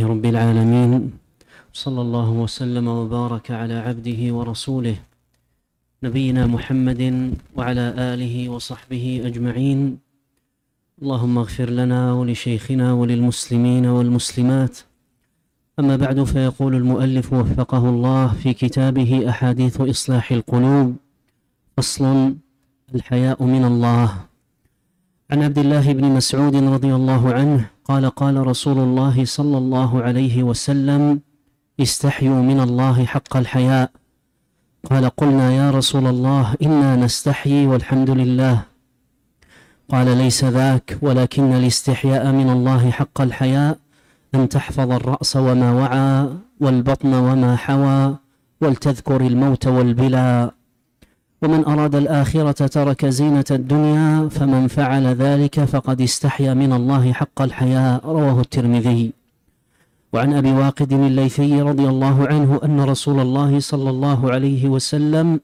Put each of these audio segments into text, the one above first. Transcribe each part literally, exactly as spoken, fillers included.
لله رب العالمين، صلى الله وسلم وبارك على عبده ورسوله نبينا محمد وعلى آله وصحبه أجمعين. اللهم اغفر لنا ولشيخنا وللمسلمين والمسلمات. أما بعد، فيقول المؤلف وفقه الله في كتابه أحاديث إصلاح القلوب: فصل: الحياء من الله. عن عبد الله بن مسعود رضي الله عنه قال: قال رسول الله صلى الله عليه وسلم: استحيوا من الله حق الحياء. قال: قلنا يا رسول الله إنا نستحيي والحمد لله. قال: ليس ذاك، ولكن الاستحياء من الله حق الحياء أن تحفظ الرأس وما وعى والبطن وما حوى ولتذكر الموت والبلى. ومن أراد الآخرة ترك زينة الدنيا، فمن فعل ذلك فقد استحيا من الله حق الحياء. رواه الترمذي. وعن أبي واقد الليثي رضي الله عنه أن رسول الله صلى الله عليه وسلم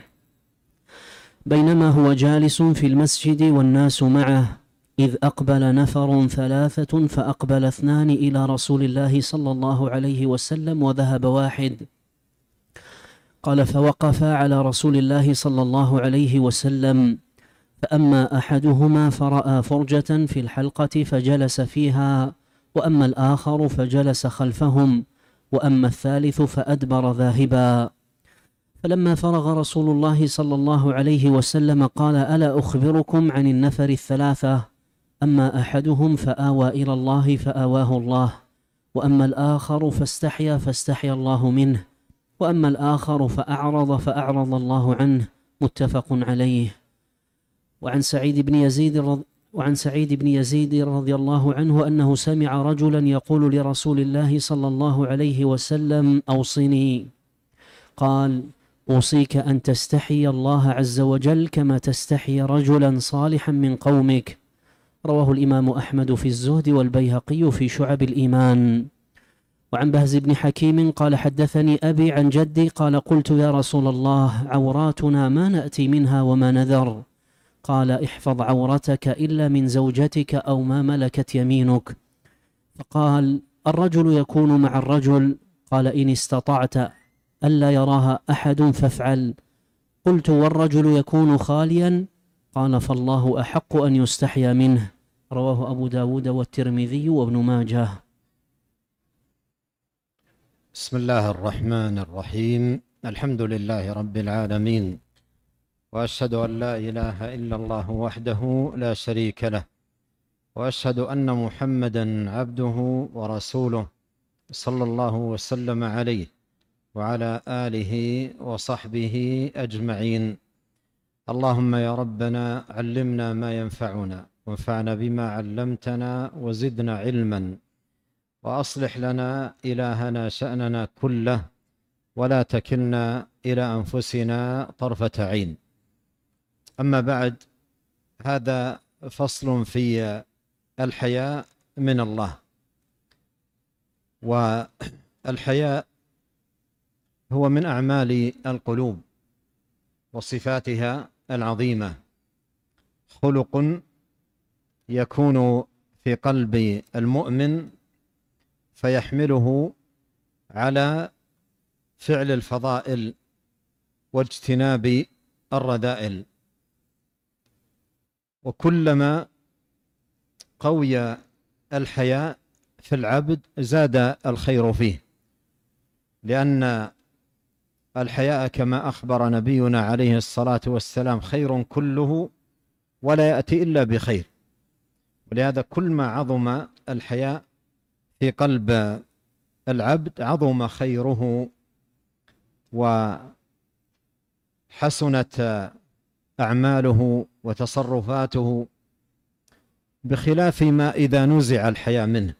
بينما هو جالس في المسجد والناس معه إذ أقبل نفر ثلاثة فأقبل اثنان إلى رسول الله صلى الله عليه وسلم وذهب واحد. قال: فوقف على رسول الله صلى الله عليه وسلم، فأما أحدهما فرأى فرجة في الحلقة فجلس فيها، وأما الآخر فجلس خلفهم، وأما الثالث فأدبر ذاهبا. فلما فرغ رسول الله صلى الله عليه وسلم قال: ألا أخبركم عن النفر الثلاثة؟ أما أحدهم فآوى إلى الله فآواه الله، وأما الآخر فاستحيا فاستحيا الله منه، وأما الآخر فأعرض فأعرض الله عنه. متفق عليه. وعن سعيد بن يزيد رض... وعن سعيد بن يزيد رضي الله عنه أنه سمع رجلا يقول لرسول الله صلى الله عليه وسلم: أوصني. قال: أوصيك أن تستحي الله عز وجل كما تستحي رجلا صالحا من قومك. رواه الإمام أحمد في الزهد والبيهقي في شعب الإيمان. وعن بهز بن حكيم قال: حدثني أبي عن جدي قال: قلت يا رسول الله، عوراتنا ما نأتي منها وما نذر. قال: احفظ عورتك إلا من زوجتك أو ما ملكت يمينك. فقال: الرجل يكون مع الرجل. قال: إن استطعت ألا يراها أحد فافعل. قلت: والرجل يكون خاليا؟ قال: فالله أحق أن يستحيا منه. رواه أبو داود والترمذي وابن ماجه. بسم الله الرحمن الرحيم. الحمد لله رب العالمين، وأشهد أن لا إله إلا الله وحده لا شريك له، وأشهد أن محمدا عبده ورسوله صلى الله وسلم عليه وعلى آله وصحبه أجمعين. اللهم يا ربنا علمنا ما ينفعنا، وانفعنا بما علمتنا، وزدنا علما، وأصلح لنا إلهنا شأننا كله، ولا تكلنا إلى أنفسنا طرفة عين. أما بعد، هذا فصل في الحياء من الله. والحياء هو من أعمال القلوب وصفاتها العظيمة، خلق يكون في قلب المؤمن فيحمله على فعل الفضائل واجتناب الرذائل. وكلما قوي الحياء في العبد زاد الخير فيه، لأن الحياء كما أخبر نبينا عليه الصلاة والسلام خير كله ولا يأتي إلا بخير. ولهذا كل ما عظم الحياء في قلب العبد عظم خيره وحسنت أعماله وتصرفاته، بخلاف ما إذا نزع الحياء منه.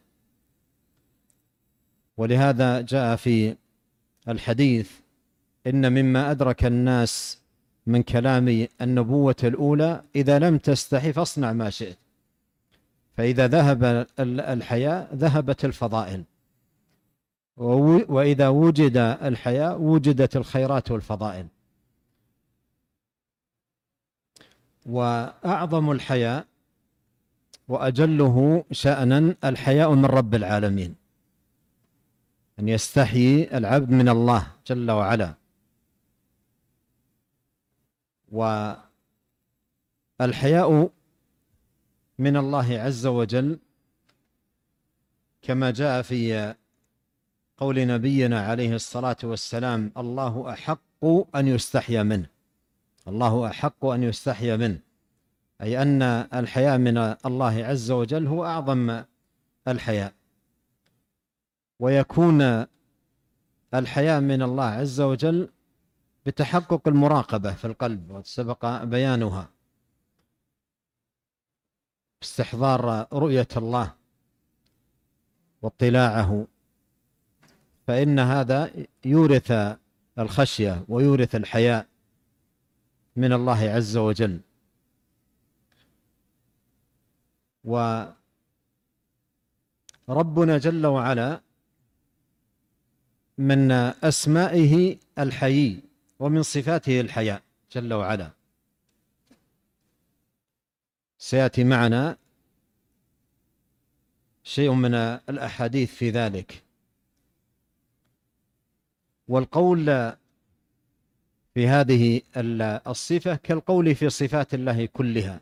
ولهذا جاء في الحديث: إن مما أدرك الناس من كلام النبوة الأولى إذا لم تستحي فاصنع ما شئت. فإذا ذهب الحياء ذهبت الفضائل، وإذا وجد الحياء وجدت الخيرات والفضائل. وأعظم الحياء وأجله شأنا الحياء من رب العالمين، أن يستحيي العبد من الله جل وعلا. والحياء من الله عز وجل كما جاء في قول نبينا عليه الصلاة والسلام: الله أحق أن يستحيا منه، الله أحق أن يستحيا منه، أي أن الحياء من الله عز وجل هو أعظم الحياء. ويكون الحياء من الله عز وجل بتحقق المراقبة في القلب، وسبق بيانها، استحضار رؤية الله واطلاعه، فإن هذا يورث الخشية ويورث الحياء من الله عز وجل. وربنا جل وعلا من أسمائه الحيي، ومن صفاته الحياء جل وعلا. سيأتي معنا شيء من الأحاديث في ذلك. والقول في هذه الصفة كالقول في صفات الله كلها،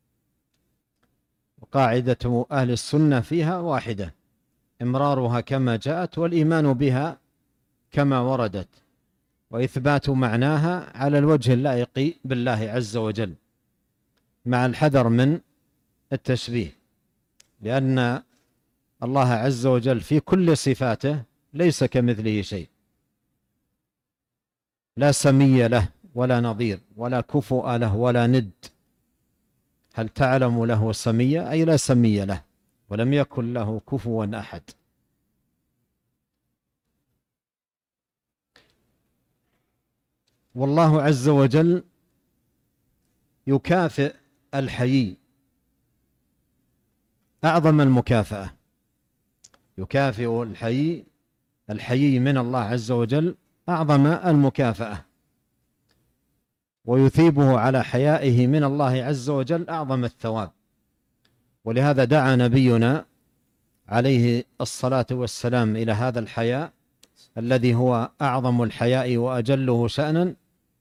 وقاعدة أهل السنة فيها واحدة: إمرارها كما جاءت، والإيمان بها كما وردت، وإثبات معناها على الوجه اللائق بالله عز وجل، مع الحذر من التشبيه، لأن الله عز وجل في كل صفاته ليس كمثله شيء، لا سمي له ولا نظير ولا كفؤ له ولا ند. هل تعلم له سميا؟ أي لا سمي له، ولم يكن له كفوا أحد. والله عز وجل يكافئ الحيي أعظم المكافأة، يكافئ الحيي الحيي من الله عز وجل أعظم المكافأة، ويثيبه على حيائه من الله عز وجل أعظم الثواب. ولهذا دعا نبينا عليه الصلاة والسلام إلى هذا الحياء الذي هو أعظم الحياء وأجله شأنا،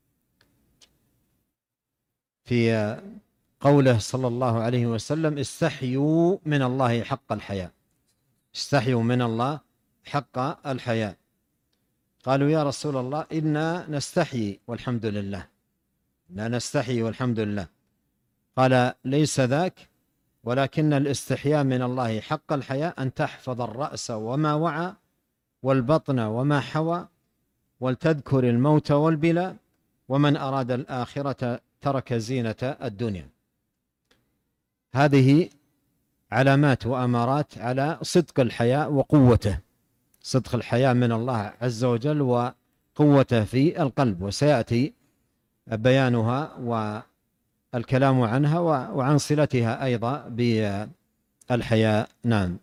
في قوله صلى الله عليه وسلم: استحيوا من الله حق الحياء، استحيوا من الله حق الحياء. قالوا: يا رسول الله، إنا نستحيي والحمد لله، لا نستحيي والحمد لله. قال: ليس ذاك، ولكن الاستحياء من الله حق الحياء أن تحفظ الرأس وما وعى، والبطن وما حوى، ولتذكر الموت والبلى، ومن أراد الآخرة ترك زينة الدنيا. هذه علامات وأمارات على صدق الحياء وقوته، صدق الحياء من الله عز وجل وقوته في القلب، وسيأتي بيانها والكلام عنها وعن صلتها أيضا بالحياء. نعم.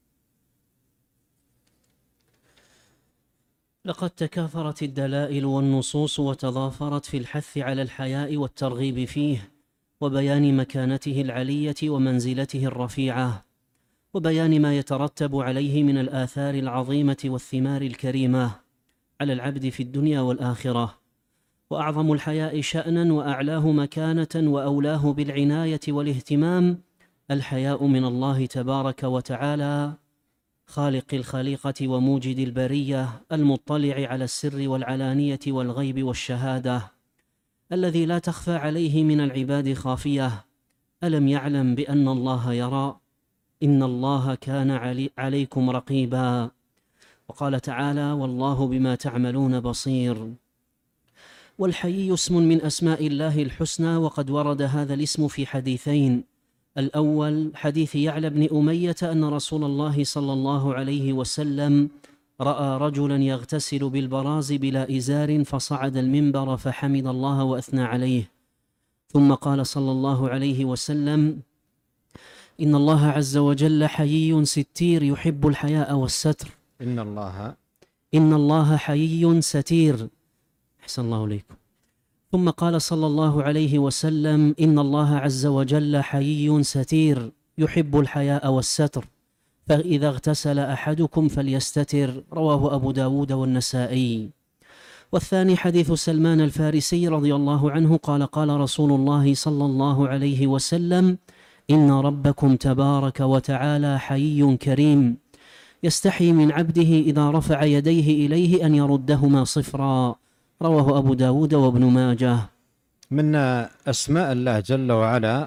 لقد تكاثرت الدلائل والنصوص وتضافرت في الحث على الحياء والترغيب فيه، وبيان مكانته العلية ومنزلته الرفيعة، وبيان ما يترتب عليه من الآثار العظيمة والثمار الكريمة على العبد في الدنيا والآخرة. وأعظم الحياء شأنا وأعلاه مكانة وأولاه بالعناية والاهتمام الحياء من الله تبارك وتعالى، خالق الخليقة وموجد البرية، المطلع على السر والعلانية والغيب والشهادة، الذي لا تخفى عليه من العباد خافية. ألم يعلم بأن الله يرى؟ إن الله كان علي عليكم رقيبا. وقال تعالى: والله بما تعملون بصير. والحيي اسم من أسماء الله الحسنى، وقد ورد هذا الاسم في حديثين: الأول حديث يعلى بن أمية أن رسول الله صلى الله عليه وسلم رأى رجلا يغتسل بالبراز بلا إزار، فصعد المنبر فحمد الله وأثنى عليه، ثم قال صلى الله عليه وسلم: إن الله عز وجل حيي ستير يحب الحياء والستر. إن الله إن الله حيي ستير. أحسن الله إليكم. ثم قال صلى الله عليه وسلم: إن الله عز وجل حيي ستير يحب الحياء والستر. فإذا اغتسل أحدكم فليستتر، رواه أبو داود والنسائي. والثاني حديث سلمان الفارسي رضي الله عنه قال قال رسول الله صلى الله عليه وسلم: إن ربكم تبارك وتعالى حيي كريم يستحي من عبده إذا رفع يديه إليه أن يردهما صفرا، رواه أبو داود وابن ماجه. من أسماء الله جل وعلا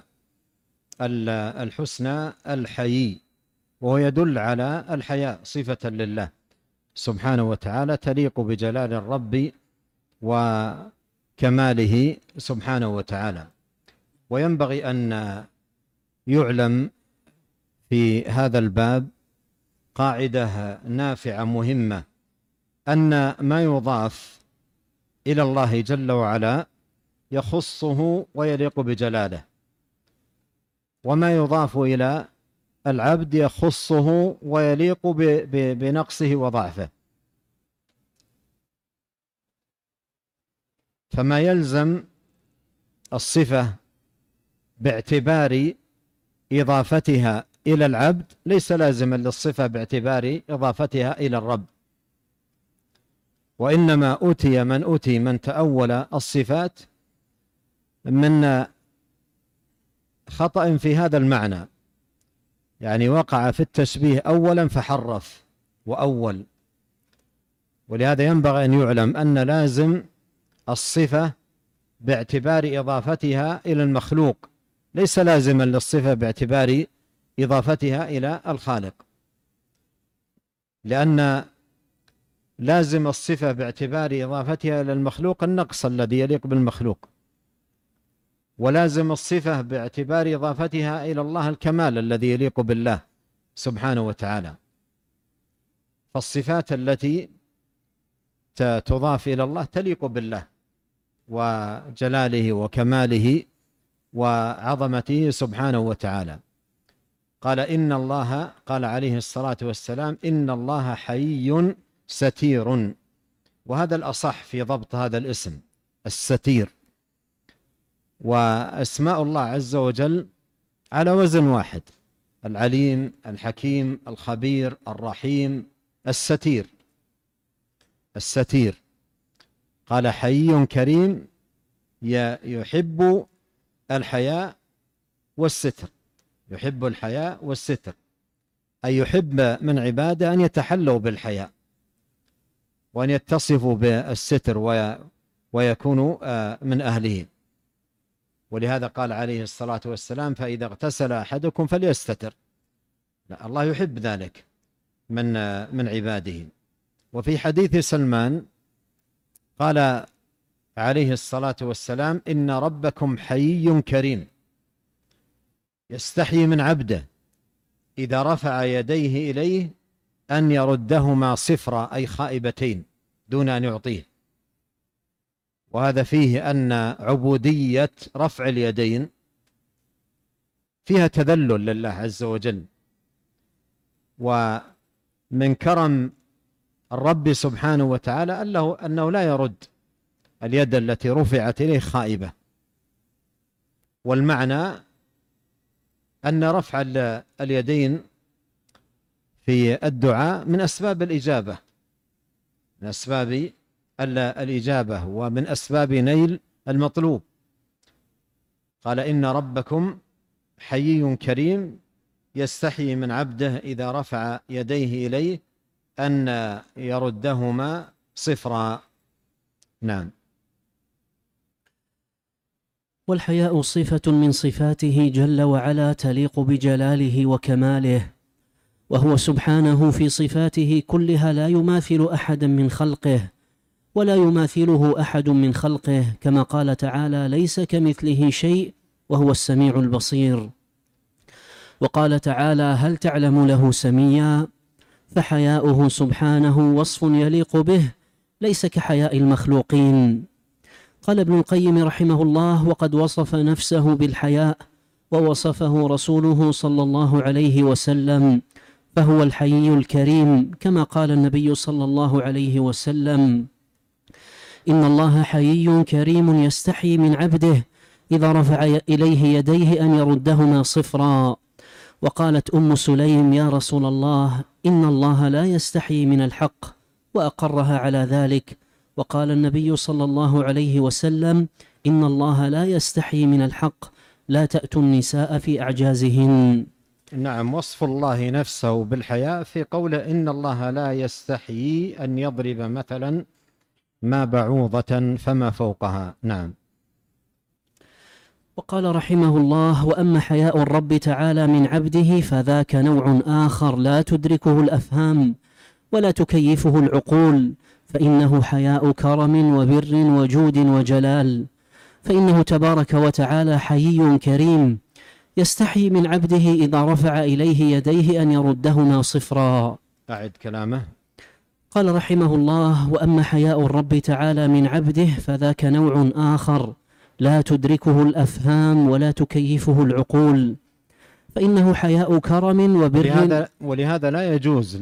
الحسنى الحيي، وهو يدل على الحياء صفة لله سبحانه وتعالى تليق بجلال الرب وكماله سبحانه وتعالى. وينبغي أن يعلم في هذا الباب قاعدة نافعة مهمة، أن ما يضاف إلى الله جل وعلا يخصه ويليق بجلاله، وما يضاف إلى العبد يخصه ويليق بنقصه وضعفه. فما يلزم الصفة باعتبار إضافتها إلى العبد ليس لازما للصفة باعتبار إضافتها إلى الرب، وإنما أوتي من أوتي من تأول الصفات من خطأ في هذا المعنى، يعني وقع في التشبيه أولا فحرف وأول. ولهذا ينبغي أن يعلم أن لازم الصفة باعتبار إضافتها إلى المخلوق ليس لازما للصفة باعتبار إضافتها إلى الخالق، لأن لازم الصفة باعتبار إضافتها إلى المخلوق النقص الذي يليق بالمخلوق، ولازم الصفة باعتبار إضافتها إلى الله الكمال الذي يليق بالله سبحانه وتعالى. فالصفات التي تضاف إلى الله تليق بالله وجلاله وكماله وعظمته سبحانه وتعالى. قال إن الله قال عليه الصلاة والسلام: إن الله حيي ستير، وهذا الأصح في ضبط هذا الاسم الستير. وأسماء الله عز وجل على وزن واحد: العليم، الحكيم، الخبير، الرحيم، الستير. الستير قال حيي كريم يحب الحياء والستر، يحب الحياء والستر، أي يحب من عباده أن يتحلوا بالحياء وأن يتصفوا بالستر ويكونوا من أهله. ولهذا قال عليه الصلاة والسلام: فإذا اغتسل أحدكم فليستتر. لا، الله يحب ذلك من من عباده. وفي حديث سلمان قال عليه الصلاة والسلام: إن ربكم حيي كريم يستحيي من عبده إذا رفع يديه إليه أن يردهما صفرا، أي خائبتين، دون أن يعطيه. وهذا فيه أن عبودية رفع اليدين فيها تذلل لله عز وجل، ومن كرم الرب سبحانه وتعالى أنه لا يرد اليد التي رفعت إليه خائبة. والمعنى أن رفع اليدين في الدعاء من أسباب الإجابة، من أسباب الإجابة ومن أسباب نيل المطلوب. قال: إن ربكم حيي كريم يستحيي من عبده إذا رفع يديه إليه أن يردهما صفرا. نعم. والحياء صفة من صفاته جل وعلا تليق بجلاله وكماله، وهو سبحانه في صفاته كلها لا يماثل أحدا من خلقه ولا يماثله أحد من خلقه، كما قال تعالى: ليس كمثله شيء وهو السميع البصير. وقال تعالى: هل تعلم له سميا؟ فحياؤه سبحانه وصف يليق به ليس كحياء المخلوقين. قال ابن القيم رحمه الله: وقد وصف نفسه بالحياء ووصفه رسوله صلى الله عليه وسلم، فهو الحيي الكريم، كما قال النبي صلى الله عليه وسلم: إن الله حيي كريم يستحيي من عبده إذا رفع إليه يديه أن يردهما صفرا. وقالت أم سليم: يا رسول الله، إن الله لا يستحيي من الحق، وأقرها على ذلك. وقال النبي صلى الله عليه وسلم: إن الله لا يستحيي من الحق، لا تأتوا النساء في أعجازهن. نعم، وصف الله نفسه بالحياء في قوله: إن الله لا يستحيي أن يضرب مثلا ما بعوضة فما فوقها. نعم. وقال رحمه الله: وأما حياء الرب تعالى من عبده فذاك نوع آخر لا تدركه الأفهام ولا تكيفه العقول، فإنه حياء كرم وبر وجود وجلال. فإنه تبارك وتعالى حيي كريم، يستحي من عبده إذا رفع إليه يديه أن يردهما صفرا. أعد كلامه. قال رحمه الله: وأما حياء الرب تعالى من عبده فذاك نوع آخر لا تدركه الأفهام ولا تكيفه العقول، فإنه حياء كرم وبر. ولهذا, ولهذا لا يجوز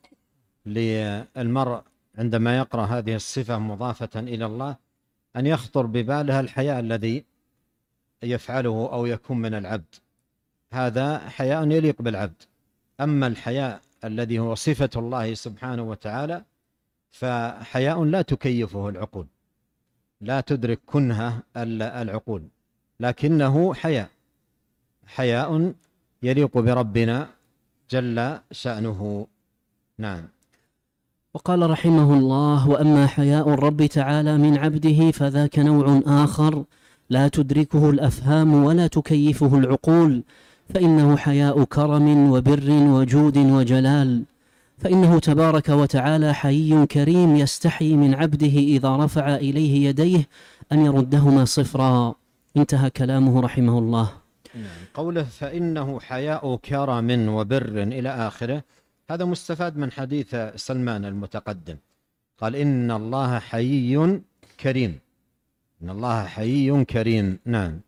للمرء عندما يقرأ هذه الصفة مضافة إلى الله أن يخطر ببالها الحياء الذي يفعله أو يكون من العبد، هذا حياء يليق بالعبد. أما الحياء الذي هو صفة الله سبحانه وتعالى فحياء لا تكيفه العقول، لا تدرك كنه العقول، لكنه حياء حياء يليق بربنا جل شأنه. نعم. وقال رحمه الله: وأما حياء الرب تعالى من عبده فذاك نوع آخر لا تدركه الأفهام ولا تكيفه العقول، فإنه حياء كرم وبر وجود وجلال. فإنه تبارك وتعالى حيي كريم، يستحي من عبده إذا رفع إليه يديه أن يردهما صفرا. انتهى كلامه رحمه الله. قوله فإنه حياء كرم وبر إلى آخره، هذا مستفاد من حديث سلمان المتقدم، قال: إن الله حيي كريم، إن الله حيي كريم. نعم.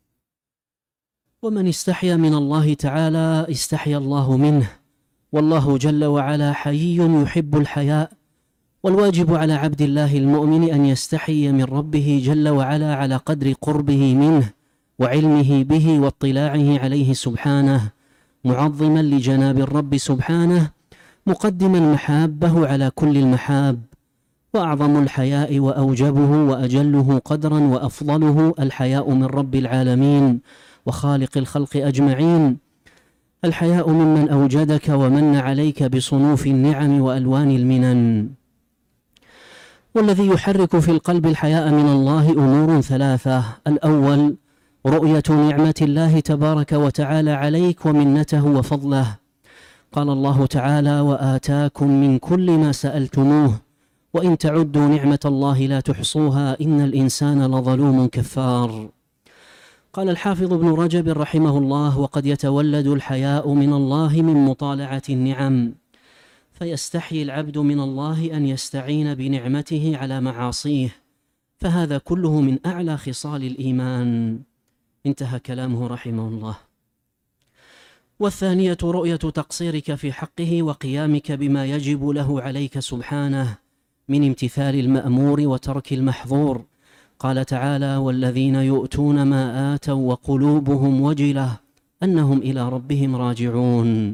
ومن استحيا من الله تعالى استحيا الله منه، والله جل وعلا حيي يحب الحياء، والواجب على عبد الله المؤمن أن يستحي من ربه جل وعلا على قدر قربه منه وعلمه به واطلاعه عليه سبحانه، معظما لجناب الرب سبحانه، مقدما محابه على كل المحاب. وأعظم الحياء وأوجبه وأجله قدرا وأفضله الحياء من رب العالمين وخالق الخلق أجمعين، الحياء ممن أوجدك ومن عليك بصنوف النعم وألوان المنن. والذي يحرك في القلب الحياء من الله أمور ثلاثة: الأول رؤية نعمة الله تبارك وتعالى عليك ومنته وفضله، قال الله تعالى: وآتاكم من كل ما سألتموه وإن تعدوا نعمة الله لا تحصوها إن الإنسان لظلوم كفار. قال الحافظ ابن رجب رحمه الله: وقد يتولد الحياء من الله من مطالعة النعم، فيستحيي العبد من الله أن يستعين بنعمته على معاصيه، فهذا كله من أعلى خصال الإيمان. انتهى كلامه رحمه الله. والثانية رؤية تقصيرك في حقه وقيامك بما يجب له عليك سبحانه من امتثال المأمور وترك المحظور، قال تعالى: والذين يؤتون ما آتوا وقلوبهم وجلة أنهم إلى ربهم راجعون.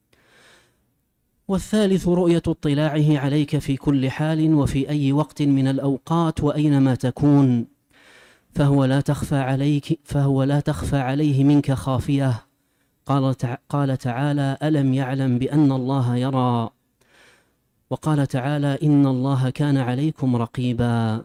والثالث رؤية اطلاعه عليك في كل حال وفي أي وقت من الأوقات وأينما تكون، فهو لا تخفى عليك فهو لا تخفى عليه منك خافية، قال قال تعالى: ألم يعلم بأن الله يرى. وقال تعالى: إن الله كان عليكم رقيبا.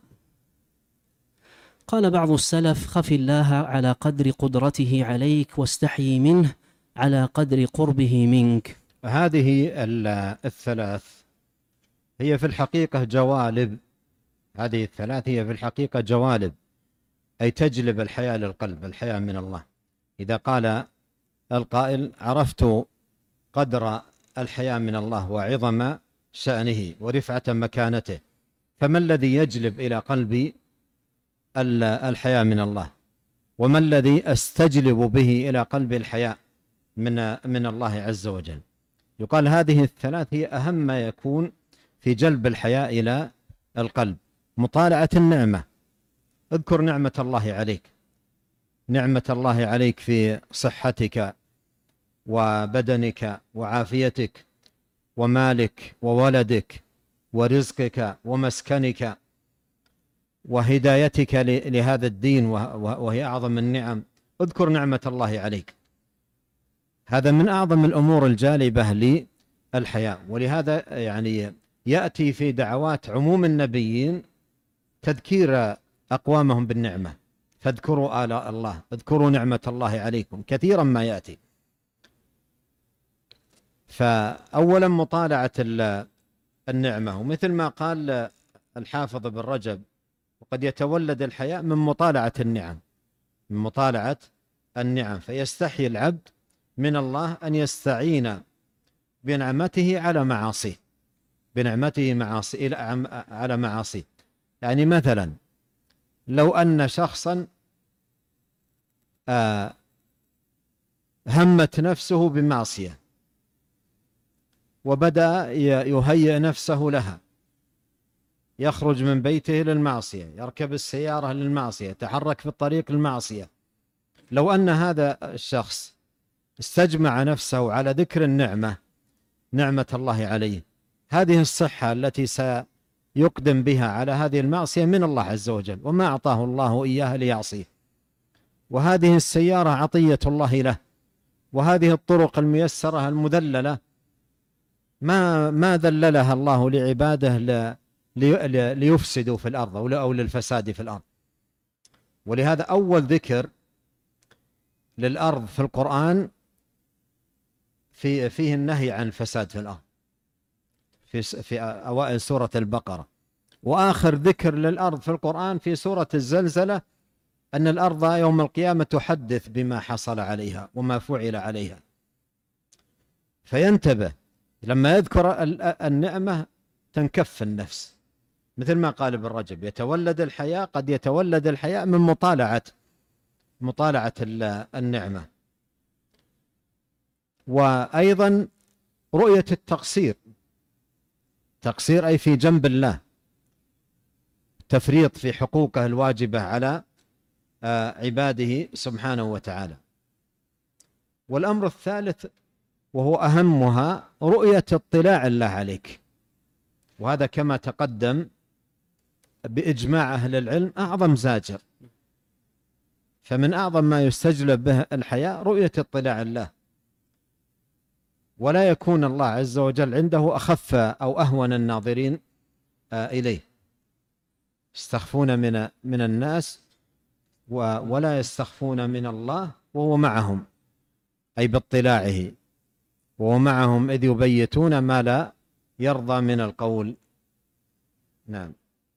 قال بعض السلف: خف الله على قدر قدرته عليك واستحيي منه على قدر قربه منك. هذه الثلاث هي في الحقيقة جوالب، هذه الثلاث هي في الحقيقة جوالب، أي تجلب الحياء للقلب، الحياء من الله. إذا قال القائل: عرفت قدر الحياء من الله وعظم شأنه ورفعة مكانته، فما الذي يجلب إلى قلبي الحياء من الله؟ وما الذي أستجلب به إلى قلبي الحياء من من الله عز وجل؟ يقال هذه الثلاث هي أهم ما يكون في جلب الحياء إلى القلب. مطالعة النعمة، اذكر نعمة الله عليك، نعمة الله عليك في صحتك وبدنك وعافيتك ومالك وولدك ورزقك ومسكنك وهدايتك لهذا الدين وهي أعظم النعم. اذكر نعمة الله عليك، هذا من أعظم الأمور الجالبة للحياة. ولهذا يعني يأتي في دعوات عموم النبيين تذكير أقوامهم بالنعمة، فاذكروا آلاء الله، اذكروا نعمة الله عليكم، كثيرا ما يأتي. فأولا مطالعة النعمة، ومثل ما قال الحافظ ابن رجب وقد يتولد الحياء من مطالعة النعم، من مطالعة النعم، فيستحي العبد من الله أن يستعين بنعمته على معاصيه، بنعمته معاصي على معاصيه. يعني مثلا لو أن شخصا آه همت نفسه بمعصية وبدأ يهيئ نفسه لها، يخرج من بيته للمعصية، يركب السيارة للمعصية، يتحرك في الطريق للمعصية، لو أن هذا الشخص استجمع نفسه على ذكر النعمة، نعمة الله عليه، هذه الصحة التي سيقدم بها على هذه المعصية من الله عز وجل، وما أعطاه الله إياها ليعصيه، وهذه السيارة عطية الله له، وهذه الطرق الميسرة المذللة ما ما ذللها الله لعباده ليفسدوا في الأرض أو للفساد في الأرض. ولهذا أول ذكر للأرض في القرآن في فيه النهي عن الفساد في الأرض في في أوائل سورة البقرة، وآخر ذكر للأرض في القرآن في سورة الزلزلة أن الأرض يوم القيامة تحدث بما حصل عليها وما فعل عليها. فينتبه لما يذكر النعمة تنكف النفس، مثل ما قال ابن رجب يتولد الحياء، قد يتولد الحياء من مطالعة مطالعة النعمة. وأيضا رؤية التقصير، تقصير أي في جنب الله، تفريط في حقوقه الواجبة على عباده سبحانه وتعالى. والأمر الثالث وهو أهمها رؤية اطلاع الله عليك، وهذا كما تقدم بإجماع أهل العلم أعظم زاجر، فمن أعظم ما يستجلب به الحياء رؤية اطلاع الله، ولا يكون الله عز وجل عنده أخف أو أهون الناظرين إليه، يستخفون من من الناس ولا يستخفون من الله وهو معهم، أي باطلاعه، وهو معهم إذ يبيتون ما لا يرضى من القول. نعم.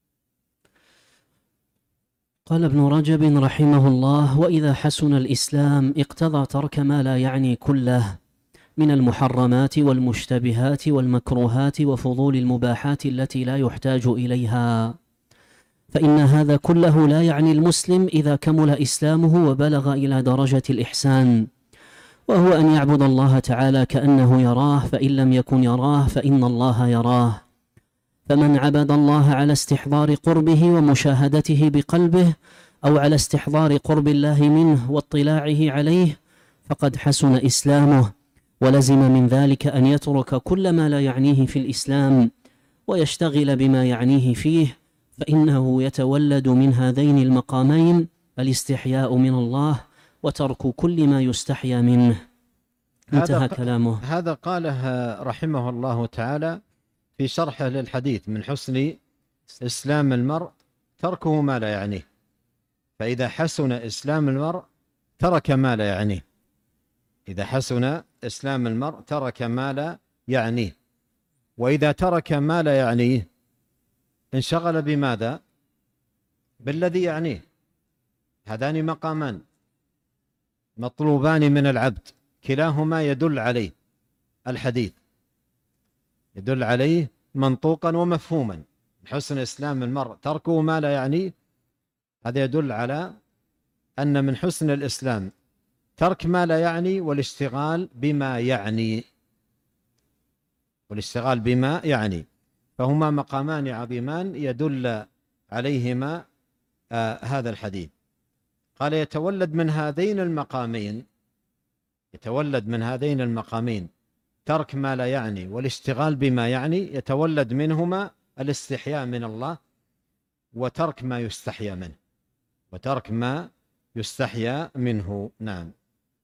قال ابن رجب رحمه الله: وإذا حسن الإسلام اقتضى ترك ما لا يعني كله من المحرمات والمشتبهات والمكروهات وفضول المباحات التي لا يحتاج إليها، فإن هذا كله لا يعني المسلم إذا كمل إسلامه وبلغ إلى درجة الإحسان، وهو أن يعبد الله تعالى كأنه يراه، فإن لم يكن يراه فإن الله يراه. فمن عبد الله على استحضار قربه ومشاهدته بقلبه، أو على استحضار قرب الله منه واطلاعه عليه، فقد حسن إسلامه، ولزم من ذلك أن يترك كل ما لا يعنيه في الإسلام ويشتغل بما يعنيه فيه، فإنه يتولد من هذين المقامين الاستحياء من الله وترك كل ما يستحيا منه. انتهى كلامه. هذا قاله رحمه الله تعالى في شرحه للحديث: من حسن إسلام المرء تركه ما لا يعنيه. فإذا حسن إسلام المرء ترك ما لا يعنيه، إذا حسن إسلام المرء ترك ما لا يعنيه، وإذا ترك ما لا يعنيه انشغل بماذا؟ بالذي يعنيه. هذان مقامان مطلوبان من العبد، كلاهما يدل عليه الحديث، يدل عليه منطوقا ومفهوما. حسن إسلام المرء تركه ما لا يعنيه، هذا يدل على أن من حسن الإسلام ترك ما لا يعني والاشتغال بما يعني، والاشتغال بما يعني، فهما مقامان عظيمان يدل عليهما آه هذا الحديث. قال: يتولد من هذين المقامين يتولد من هذين المقامين، ترك ما لا يعني والاشتغال بما يعني، يتولد منهما الاستحياء من الله وترك ما يستحيا منه وترك ما يستحيا منه. نعم.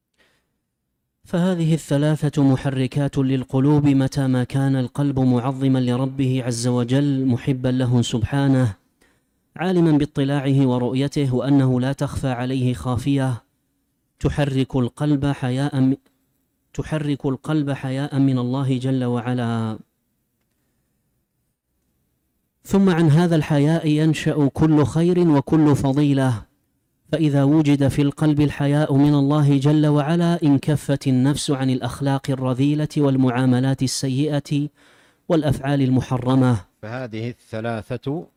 فهذه الثلاثة محركات للقلوب متى ما كان القلب معظما لربه عز وجل محبا له سبحانه، عالما باطلاعه ورؤيته وأنه لا تخفى عليه خافية، تحرك القلب حياء تحرك القلب حياء من الله جل وعلا. ثم عن هذا الحياء ينشأ كل خير وكل فضيلة، فإذا وجد في القلب الحياء من الله جل وعلا انكفت النفس عن الأخلاق الرذيلة والمعاملات السيئة والأفعال المحرمة. فهذه الثلاثة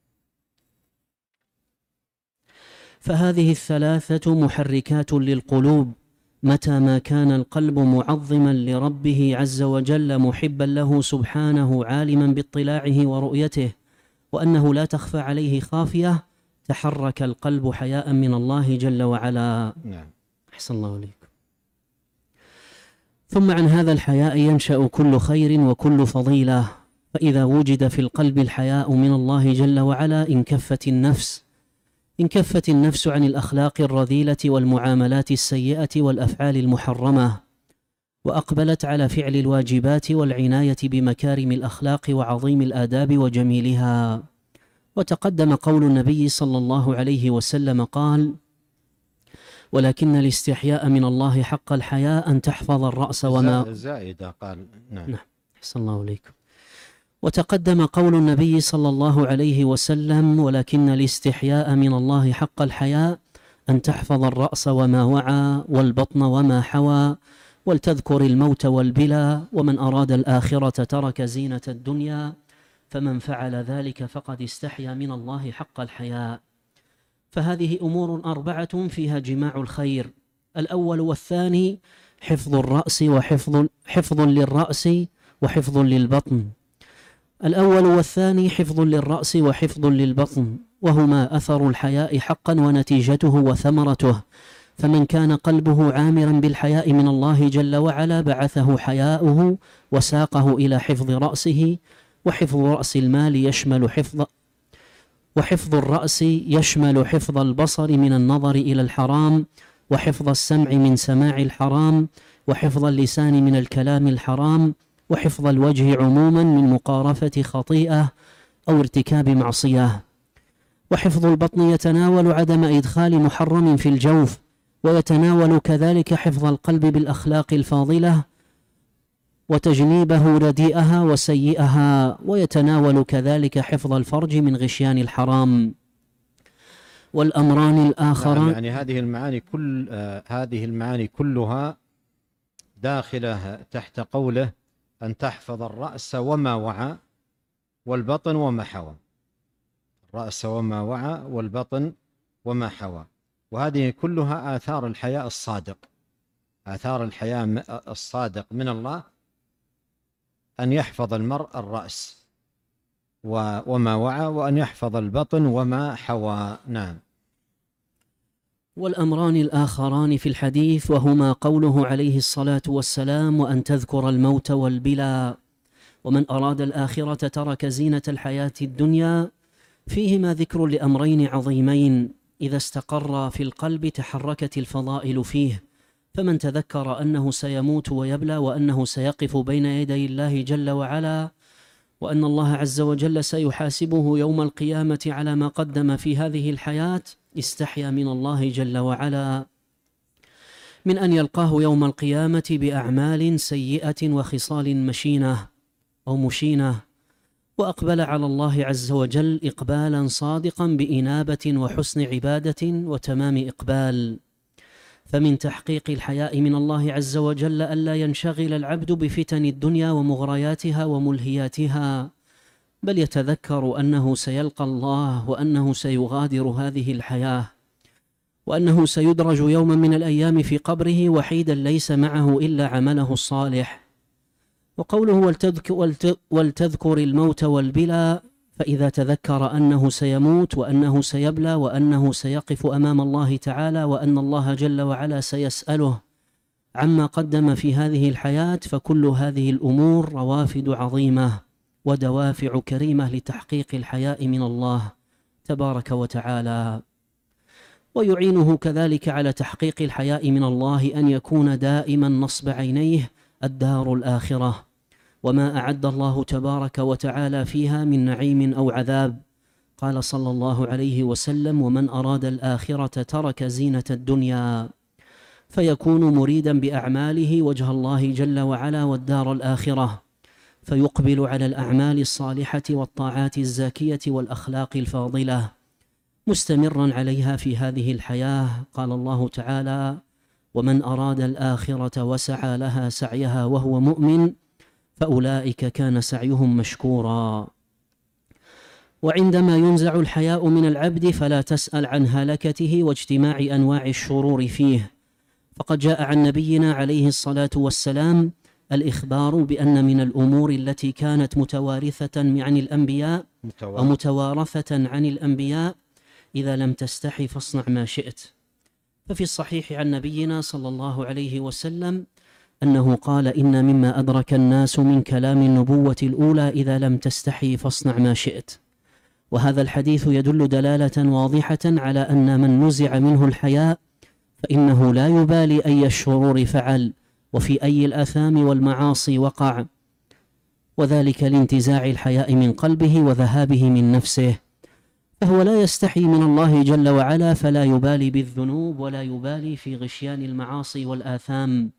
فهذه الثلاثة محركات للقلوب متى ما كان القلب معظما لربه عز وجل محبا له سبحانه، عالما باطلاعه ورؤيته وأنه لا تخفى عليه خافية، تحرك القلب حياء من الله جل وعلا. نعم. أحسن الله عليكم. ثم عن هذا الحياء ينشأ كل خير وكل فضيلة، فإذا وجد في القلب الحياء من الله جل وعلا انكفت النفس انكفت النفس عن الأخلاق الرذيلة والمعاملات السيئة والأفعال المحرمة، وأقبلت على فعل الواجبات والعناية بمكارم الأخلاق وعظيم الآداب وجميلها. وتقدم قول النبي صلى الله عليه وسلم قال: ولكن الاستحياء من الله حق الحياء أن تحفظ الرأس وما زائدة قال. نعم. نعم. أحسن الله عليكم. وتقدم قول النبي صلى الله عليه وسلم: ولكن الاستحياء من الله حق الحياء أن تحفظ الرأس وما وعى والبطن وما حوى ولتذكر الموت والبلى، ومن أراد الآخرة ترك زينة الدنيا، فمن فعل ذلك فقد استحيا من الله حق الحياء. فهذه أمور أربعة فيها جماع الخير. الأول والثاني حفظ الرأس وحفظ حفظ للرأس وحفظ للبطن. الأول والثاني حفظ للرأس وحفظ للبطن، وهما أثر الحياء حقا ونتيجته وثمرته. فمن كان قلبه عامرا بالحياء من الله جل وعلا بعثه حياؤه وساقه إلى حفظ رأسه. وحفظ رأس المال يشمل حفظ وحفظ الرأس يشمل حفظ البصر من النظر إلى الحرام، وحفظ السمع من سماع الحرام، وحفظ اللسان من الكلام الحرام، وحفظ الوجه عموما من مقارفة خطيئة أو ارتكاب معصية. وحفظ البطن يتناول عدم إدخال محرم في الجوف، ويتناول كذلك حفظ القلب بالأخلاق الفاضلة وتجنيبه رديئها وسيئها، ويتناول كذلك حفظ الفرج من غشيان الحرام. والأمران الآخران يعني هذه المعاني كل آه هذه المعاني كلها داخلة تحت قوله أن تحفظ الرأس وما وعى والبطن وما حوى. الرأس وما وعى والبطن وما حوى، وهذه كلها آثار الحياء الصادق. آثار الحياء الصادق من الله أن يحفظ المرء الرأس وما وعى، وأن يحفظ البطن وما حوى. نعم. والأمران الآخران في الحديث وهما قوله عليه الصلاة والسلام: وأن تذكر الموت والبلى، ومن أراد الآخرة ترك زينة الحياة الدنيا، فيهما ذكر لأمرين عظيمين إذا استقر في القلب تحركت الفضائل فيه. فمن تذكر أنه سيموت ويبلى، وأنه سيقف بين يدي الله جل وعلا، وأن الله عز وجل سيحاسبه يوم القيامة على ما قدم في هذه الحياة، استحيا من الله جل وعلا من أن يلقاه يوم القيامة بأعمال سيئة وخصال مشينة أو مشينة، وأقبل على الله عز وجل إقبالا صادقا بإنابة وحسن عبادة وتمام إقبال. فمن تحقيق الحياء من الله عز وجل ألا ينشغل العبد بفتن الدنيا ومغرياتها وملهياتها، بل يتذكر أنه سيلقى الله، وأنه سيغادر هذه الحياة، وأنه سيدرج يوما من الأيام في قبره وحيدا ليس معه إلا عمله الصالح. وقوله ولتذكر, ولتذكر الموت والبلى، فإذا تذكر أنه سيموت وأنه سيبلى وأنه سيقف أمام الله تعالى، وأن الله جل وعلا سيسأله عما قدم في هذه الحياة، فكل هذه الأمور روافد عظيمة ودوافع كريمة لتحقيق الحياء من الله تبارك وتعالى. ويعينه كذلك على تحقيق الحياء من الله أن يكون دائما نصب عينيه الدار الآخرة وما أعد الله تبارك وتعالى فيها من نعيم أو عذاب. قال صلى الله عليه وسلم: ومن أراد الآخرة ترك زينة الدنيا، فيكون مريدا بأعماله وجه الله جل وعلا والدار الآخرة، فيقبل على الأعمال الصالحة والطاعات الزاكية والأخلاق الفاضلة مستمرا عليها في هذه الحياة. قال الله تعالى: ومن أراد الآخرة وسعى لها سعيها وهو مؤمن فأولئك كان سعيهم مشكورا. وعندما ينزع الحياء من العبد فلا تسأل عن هلكته واجتماع أنواع الشرور فيه، فقد جاء عن نبينا عليه الصلاة والسلام الإخبار بأن من الأمور التي كانت متوارثة عن الأنبياء ومتوارثة عن الأنبياء إذا لم تستحي فاصنع ما شئت. ففي الصحيح عن نبينا صلى الله عليه وسلم أنه قال: إن مما أدرك الناس من كلام النبوة الأولى إذا لم تستحي فاصنع ما شئت. وهذا الحديث يدل دلالة واضحة على أن من نزع منه الحياء فإنه لا يبالي أي الشرور فعل وفي أي الآثام والمعاصي وقع، وذلك لانتزاع الحياء من قلبه وذهابه من نفسه، فهو لا يستحي من الله جل وعلا، فلا يبالي بالذنوب ولا يبالي في غشيان المعاصي والآثام،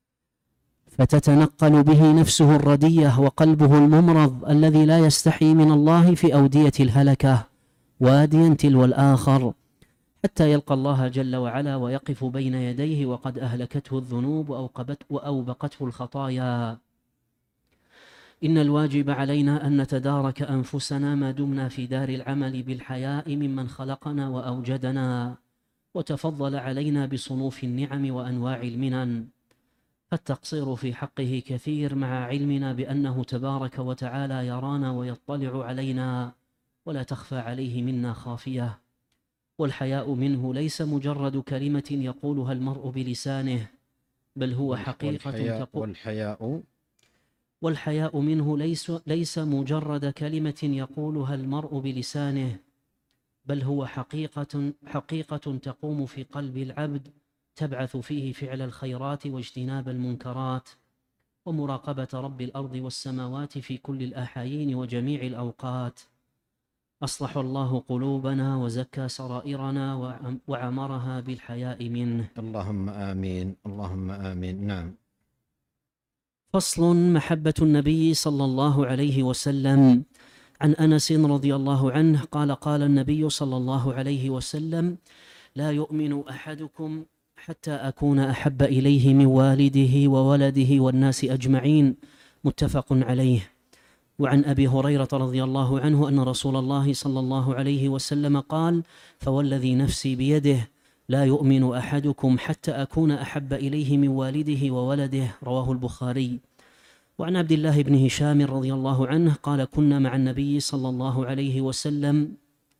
فتتنقل به نفسه الردية وقلبه الممرض الذي لا يستحي من الله في أودية الهلكة واديا تلو الآخر، حتى يلقى الله جل وعلا ويقف بين يديه وقد أهلكته الذنوب وأوبقته الخطايا. إن الواجب علينا أن نتدارك أنفسنا ما دمنا في دار العمل بالحياء ممن خلقنا وأوجدنا وتفضل علينا بصنوف النعم وأنواع المنن، فالتقصير في حقه كثير مع علمنا بأنه تبارك وتعالى يرانا ويطلع علينا ولا تخفى عليه منا خافية. والحياء منه ليس مجرد كلمة يقولها المرء بلسانه، بل هو حقيقة والحياء تقول والحياء والحياء منه ليس ليس مجرد كلمة يقولها المرء بلسانه، بل هو حقيقة حقيقة تقوم في قلب العبد تبعث فيه فعل الخيرات واجتناب المنكرات ومراقبة رب الأرض والسماوات في كل الأحايين وجميع الأوقات. أصلح الله قلوبنا وزكى سرائرنا وعمرها بالحياء منه. اللهم آمين، اللهم آمين. نعم. فصل: محبة النبي صلى الله عليه وسلم. عن أنس رضي الله عنه قال: قال النبي صلى الله عليه وسلم: لا يؤمن أحدكم حتى أكون أحب إليه من والده وولده والناس أجمعين، متفق عليه. وعن أبي هريرة رضي الله عنه أن رسول الله صلى الله عليه وسلم قال: فوالذي نفسي بيده لا يؤمن أحدكم حتى أكون أحب إليه من والده وولده، رواه البخاري. وعن عبد الله بن هشام رضي الله عنه قال: كنا مع النبي صلى الله عليه وسلم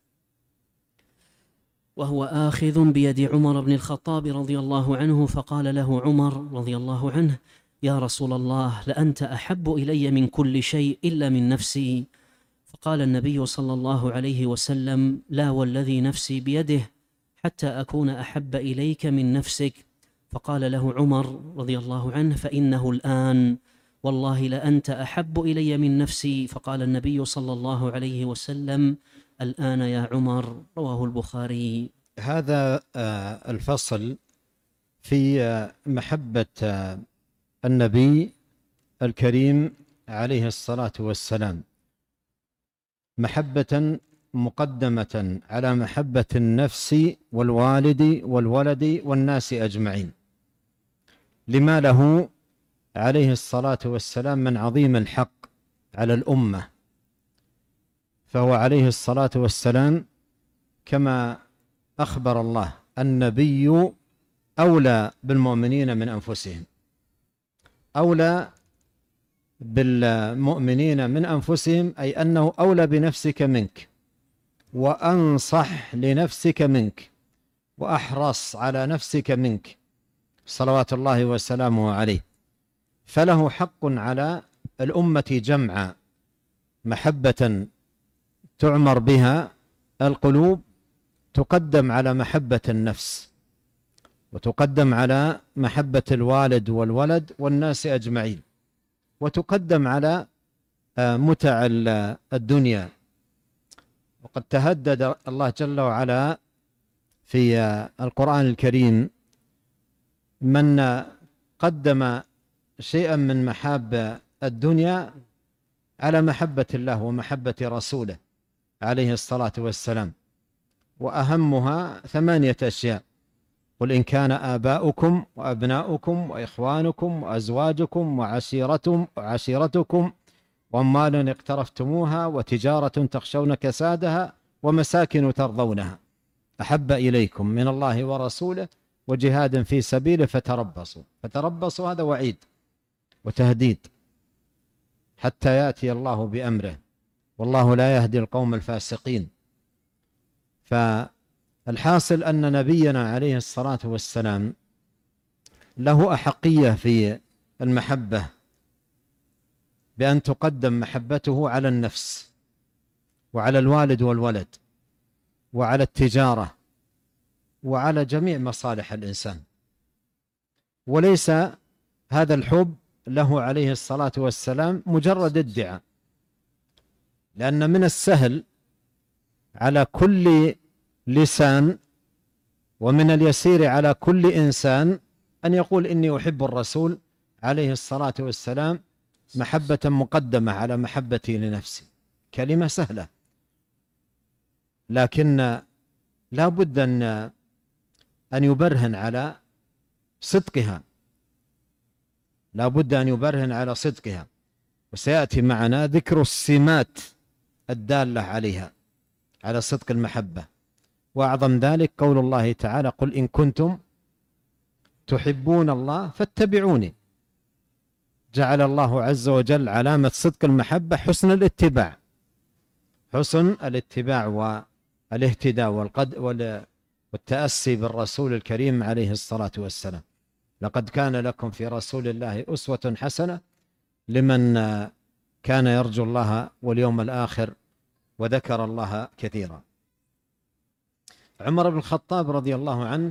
وهو آخذ بيد عمر بن الخطاب رضي الله عنه، فقال له عمر رضي الله عنه: يا رسول الله، لأنت أحب إلي من كل شيء إلا من نفسي. فقال النبي صلى الله عليه وسلم: لا والذي نفسي بيده حتى أكون أحب إليك من نفسك. فقال له عمر رضي الله عنه: فإنه الآن، والله لأنت أحب إلي من نفسي. فقال النبي صلى الله عليه وسلم: الآن يا عمر، رواه البخاري. هذا الفصل في محبة النبي الكريم عليه الصلاة والسلام، محبة مقدمة على محبة النفس والوالد والولد والناس أجمعين، لما له عليه الصلاة والسلام من عظيم الحق على الأمة. فهو عليه الصلاة والسلام كما أخبر الله: النبي أولى بالمؤمنين من أنفسهم، أولى بالمؤمنين من أنفسهم، أي أنه أولى بنفسك منك وأنصح لنفسك منك وأحرص على نفسك منك، صلوات الله وسلامه عليه، فله حق على الأمة جمعا، محبة تعمر بها القلوب تقدم على محبة النفس، وتقدم على محبة الوالد والولد والناس أجمعين، وتقدم على متع الدنيا. وقد تهدد الله جل وعلا في القرآن الكريم من قدم شيئا من محاب الدنيا على محبة الله ومحبة رسوله عليه الصلاة والسلام، وأهمها ثمانية أشياء: قل إن كان آباؤكم وأبناؤكم وإخوانكم وأزواجكم وعشيرتم وعشيرتكم وأموال اقترفتموها وتجارة تخشون كسادها ومساكن ترضونها أحب إليكم من الله ورسوله وجهاد في سبيله فتربصوا. فتربصوا هذا وعيد وتهديد حتى يأتي الله بأمره، والله لا يهدي القوم الفاسقين. فالحاصل أن نبينا عليه الصلاة والسلام له أحقية في المحبة بأن تقدم محبته على النفس وعلى الوالد والولد وعلى التجارة وعلى جميع مصالح الإنسان. وليس هذا الحب له عليه الصلاة والسلام مجرد ادعاء، لأن من السهل على كل لسان ومن اليسير على كل إنسان أن يقول إني أحب الرسول عليه الصلاة والسلام محبة مقدمة على محبتي لنفسي، كلمة سهلة، لكن لا بد أن أن يبرهن على صدقها، لا بد أن يبرهن على صدقها. وسيأتي معنا ذكر السمات الدالة عليها على صدق المحبة، وأعظم ذلك قول الله تعالى: قل إن كنتم تحبون الله فاتبعوني. جعل الله عز وجل علامة صدق المحبة حسن الاتباع، حسن الاتباع والاهتداء والتأسي بالرسول الكريم عليه الصلاة والسلام. لقد كان لكم في رسول الله أسوة حسنة لمن كان يرجو الله واليوم الآخر وذكر الله كثيرا. عمر بن الخطاب رضي الله عنه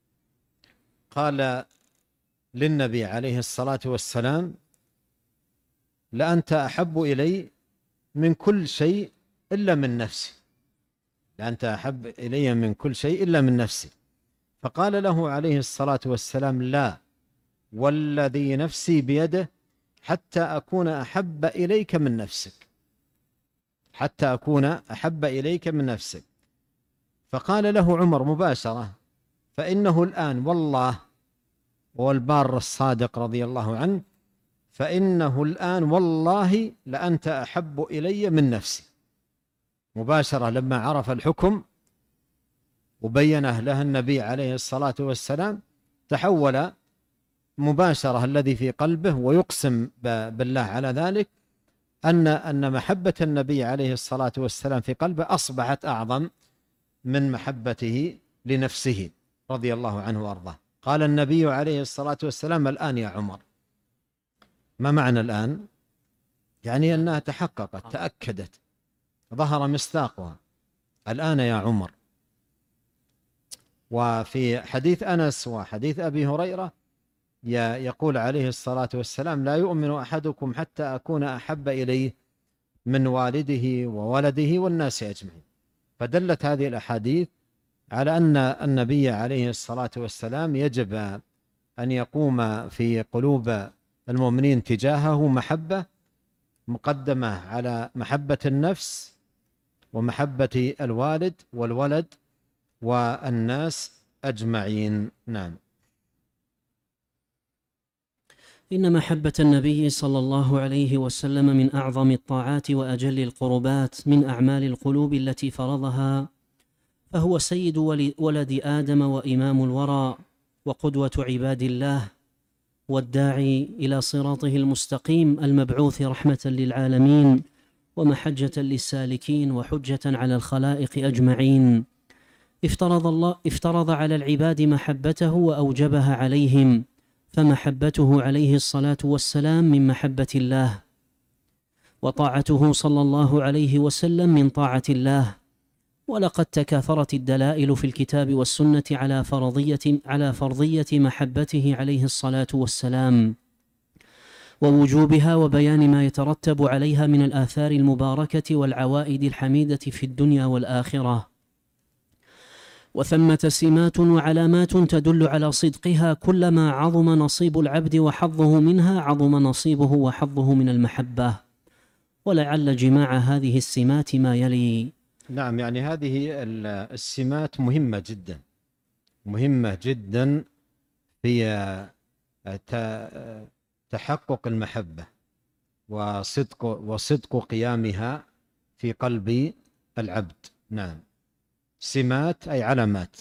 قال للنبي عليه الصلاة والسلام: لأنت أحب إلي من كل شيء إلا من نفسي، لأنت أحب إلي من كل شيء إلا من نفسي. فقال له عليه الصلاة والسلام: لا والذي نفسي بيده حتى أكون أحب إليك من نفسك، حتى أكون أحب إليك من نفسك. فقال له عمر مباشرة: فإنه الآن والله، والبار الصادق رضي الله عنه، فإنه الآن والله لأنت أحب إلي من نفسي. مباشرة لما عرف الحكم وبينه له النبي عليه الصلاة والسلام تحول مباشرة الذي في قلبه، ويقسم بالله على ذلك أن أن محبة النبي عليه الصلاة والسلام في قلبه أصبحت أعظم من محبته لنفسه رضي الله عنه وأرضاه. قال النبي عليه الصلاة والسلام: الآن يا عمر. ما معنى الآن؟ يعني أنها تحققت، تأكدت، ظهر مصداقها. الآن يا عمر. وفي حديث أنس وحديث أبي هريرة يقول عليه الصلاة والسلام: لا يؤمن أحدكم حتى أكون أحب إليه من والده وولده والناس أجمعين. فدلت هذه الأحاديث على أن النبي عليه الصلاة والسلام يجب أن يقوم في قلوب المؤمنين تجاهه محبة مقدمة على محبة النفس ومحبة الوالد والولد والناس أجمعين. نعم. إن محبة النبي صلى الله عليه وسلم من أعظم الطاعات وأجل القربات من أعمال القلوب التي فرضها، فهو سيد ولد آدم وإمام الورى وقدوة عباد الله والداعي إلى صراطه المستقيم المبعوث رحمة للعالمين ومحجة للسالكين وحجة على الخلائق أجمعين. افترض الله افترض على العباد محبته وأوجبها عليهم، فمحبته عليه الصلاة والسلام من محبة الله، وطاعته صلى الله عليه وسلم من طاعة الله. ولقد تكاثرت الدلائل في الكتاب والسنة على فرضية على فرضية محبته عليه الصلاة والسلام ووجوبها، وبيان ما يترتب عليها من الآثار المباركة والعوائد الحميدة في الدنيا والآخرة. وثمة سمات وعلامات تدل على صدقها، كلما عظم نصيب العبد وحظه منها عظم نصيبه وحظه من المحبة. ولعل جماع هذه السمات ما يلي. نعم، يعني هذه السمات مهمة جدا، مهمة جدا في تحقق المحبة وصدق وصدق قيامها في قلب العبد. نعم، سمات أي علامات.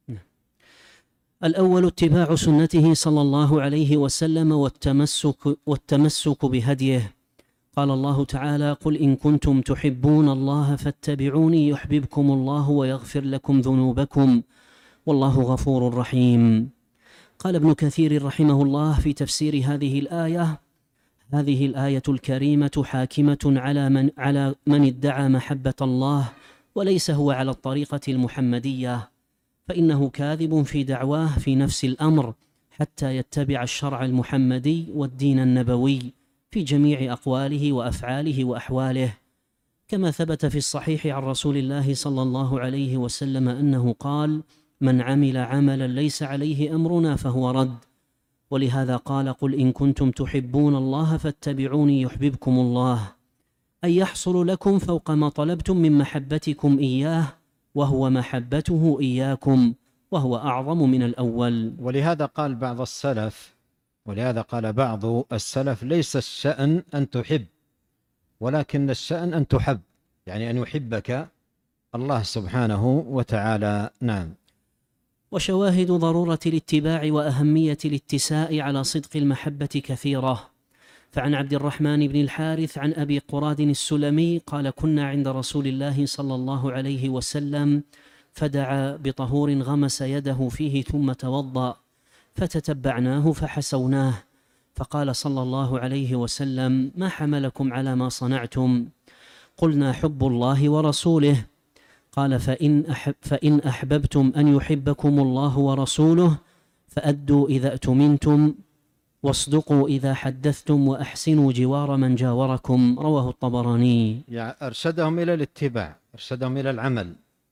الأول اتباع سنته صلى الله عليه وسلم والتمسك, والتمسك بهديه. قال الله تعالى: قل إن كنتم تحبون الله فاتبعوني يحببكم الله ويغفر لكم ذنوبكم والله غفور رحيم. قال ابن كثير رحمه الله في تفسير هذه الآية: هذه الآية الكريمة حاكمة على من, على من ادعى محبة الله وليس هو على الطريقة المحمدية، فإنه كاذب في دعواه في نفس الأمر حتى يتبع الشرع المحمدي والدين النبوي في جميع أقواله وأفعاله وأحواله، كما ثبت في الصحيح عن رسول الله صلى الله عليه وسلم أنه قال: من عمل عملا ليس عليه أمرنا فهو رد. ولهذا قال: قل إن كنتم تحبون الله فاتبعوني يحببكم الله، أي يحصل لكم فوق ما طلبتم من محبتكم إياه، وهو محبته إياكم، وهو أعظم من الأول. ولهذا قال بعض السلف ولهذا قال بعض السلف: ليس الشأن أن تحب، ولكن الشأن أن تحب، يعني أن يحبك الله سبحانه وتعالى. نعم. وشواهد ضرورة الاتباع وأهمية الاتساء على صدق المحبة كثيرة. فعن عبد الرحمن بن الحارث عن أبي قراد السلمي قال: كنا عند رسول الله صلى الله عليه وسلم فدعا بطهور غمس يده فيه ثم توضأ، فتتبعناه فحسوناه، فقال صلى الله عليه وسلم: ما حملكم على ما صنعتم؟ قلنا: حب الله ورسوله. قال: فإن, أحب فإن أحببتم أن يحبكم الله ورسوله فأدوا إذا أتمنتم، واصدقوا إذا حدثتم، وأحسنوا جوار من جاوركم. رواه الطبراني. يعني أرشدهم إلى الاتباع، أرشدهم إلى العمل،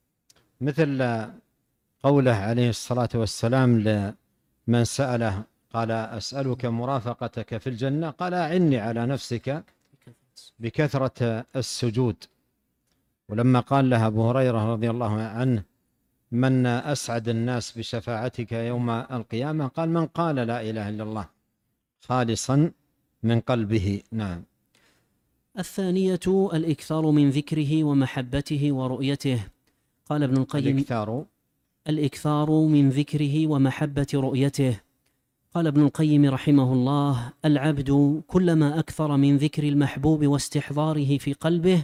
مثل قوله عليه الصلاة والسلام لمن سأله قال: أسألك مرافقتك في الجنة، قال: أعني على نفسك بكثرة السجود. ولما قال له أبو هريرة رضي الله عنه: من أسعد الناس بشفاعتك يوم القيامة؟ قال: من قال لا إله إلا الله خالصا من قلبه. نعم. الثانية الإكثار من ذكره ومحبته ورؤيته. قال ابن القيم: الإكثار الإكثار من ذكره ومحبة رؤيته. قال ابن القيم رحمه الله: العبد كلما أكثر من ذكر المحبوب واستحضاره في قلبه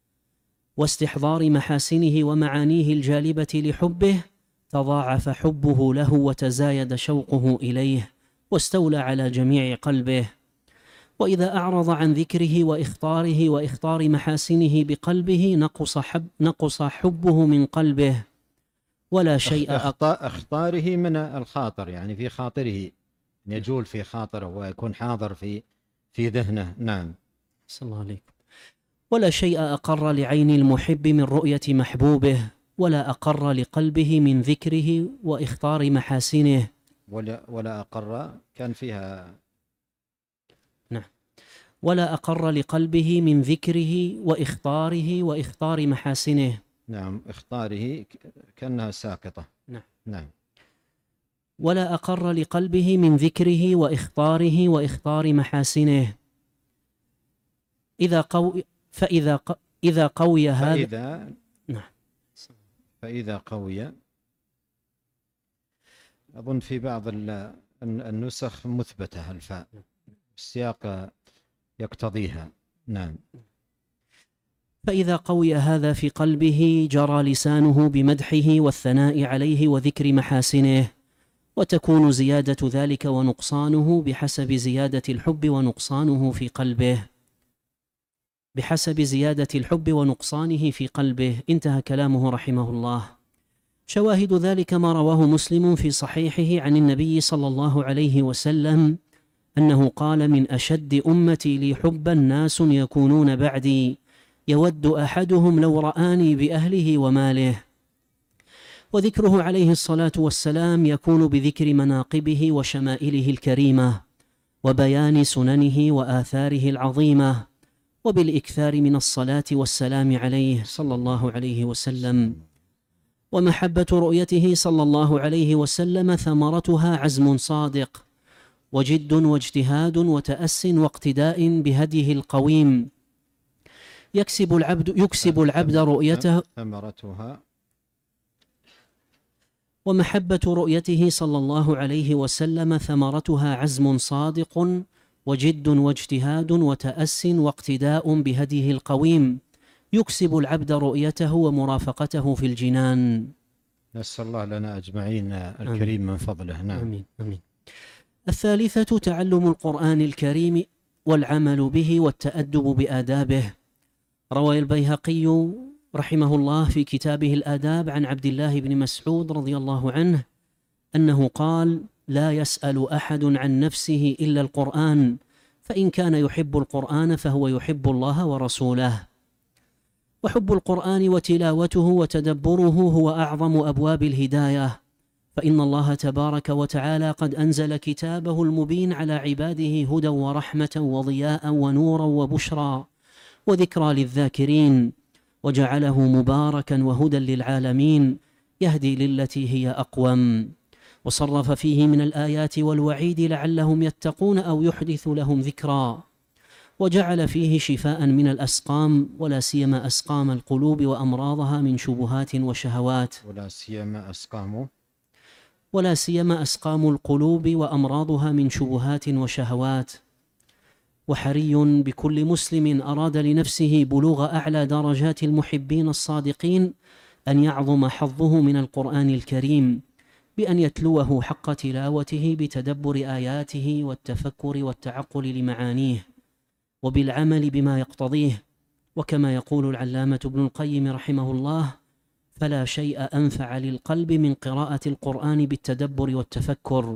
واستحضار محاسنه ومعانيه الجالبة لحبه، تضاعف حبه له وتزايد شوقه إليه واستولى على جميع قلبه. وإذا أعرض عن ذكره وإخطاره وإخطار محاسنه بقلبه نقص, حب نقص حبه من قلبه، ولا شيء اخطاره من الخاطر، يعني في خاطره، يجول في خاطره ويكون حاضر في في ذهنه. نعم. صلى الله عليه. ولا شيء أقر لعين المحب من رؤية محبوبه، ولا أقر لقلبه من ذكره وإخطار محاسنه. ولا ولا أقر كان فيها. نعم. ولا أقر لقلبه من ذكره وإخطاره وإخطار محاسنه. نعم، إخطاره كأنها ساقطة. نعم. نعم. ولا أقر لقلبه من ذكره وإخطاره وإخطار محاسنه. إذا قو فإذا ق... إذا قوي هذا فإذا نعم. فإذا قوي، أظن في بعض النسخ مثبتة الفاء، السياق يقتضيها. نعم. فإذا قوي هذا في قلبه جرى لسانه بمدحه والثناء عليه وذكر محاسنه، وتكون زيادة ذلك ونقصانه بحسب زيادة الحب ونقصانه في قلبه بحسب زيادة الحب ونقصانه في قلبه. انتهى كلامه رحمه الله. شواهد ذلك ما رواه مسلم في صحيحه عن النبي صلى الله عليه وسلم أنه قال: من أشد أمتي لي حبا ناس يكونون بعدي يود أحدهم لو رآني بأهله وماله. وذكره عليه الصلاة والسلام يكون بذكر مناقبه وشمائله الكريمة وبيان سننه وآثاره العظيمة، وبالإكثار من الصلاة والسلام عليه صلى الله عليه وسلم. ومحبة رؤيته صلى الله عليه وسلم ثمرتها عزم صادق وجد واجتهاد وتأس واقتداء بهديه القويم. يكسب العبد يكسب العبد رؤيته ثمرتها ومحبة رؤيته صلى الله عليه وسلم ثمرتها عزم صادق وجد واجتهاد وتأس واقتداء بهديه القويم. يكسب العبد رؤيته ومرافقته في الجنان. نسأل الله لنا أجمعين الكريم من فضله. نعم. آمين آمين. الثالثة تعلم القرآن الكريم والعمل به والتأدب بآدابه. روى البيهقي رحمه الله في كتابه الآداب عن عبد الله بن مسعود رضي الله عنه أنه قال: لا يسأل أحد عن نفسه إلا القرآن، فإن كان يحب القرآن فهو يحب الله ورسوله. وحب القرآن وتلاوته وتدبره هو أعظم أبواب الهداية، فإن الله تبارك وتعالى قد أنزل كتابه المبين على عباده هدى ورحمة وضياء ونورا وبشرى وذكرى للذاكرين، وجعله مباركا وهدى للعالمين يهدي للتي هي أقوم، وصرف فيه من الآيات والوعيد لعلهم يتقون أو يحدث لهم ذكرا، وجعل فيه شفاء من الأسقام ولا سيما أسقام القلوب وأمراضها من شبهات وشهوات ولا سيما أسقام ولا سيما أسقام القلوب وأمراضها من شبهات وشهوات. وحري بكل مسلم أراد لنفسه بلوغ أعلى درجات المحبين الصادقين أن يعظم حظه من القرآن الكريم بأن يتلوه حق تلاوته بتدبر آياته والتفكر والتعقل لمعانيه وبالعمل بما يقتضيه. وكما يقول العلامة ابن القيم رحمه الله: فلا شيء أنفع للقلب من قراءة القرآن بالتدبر والتفكر،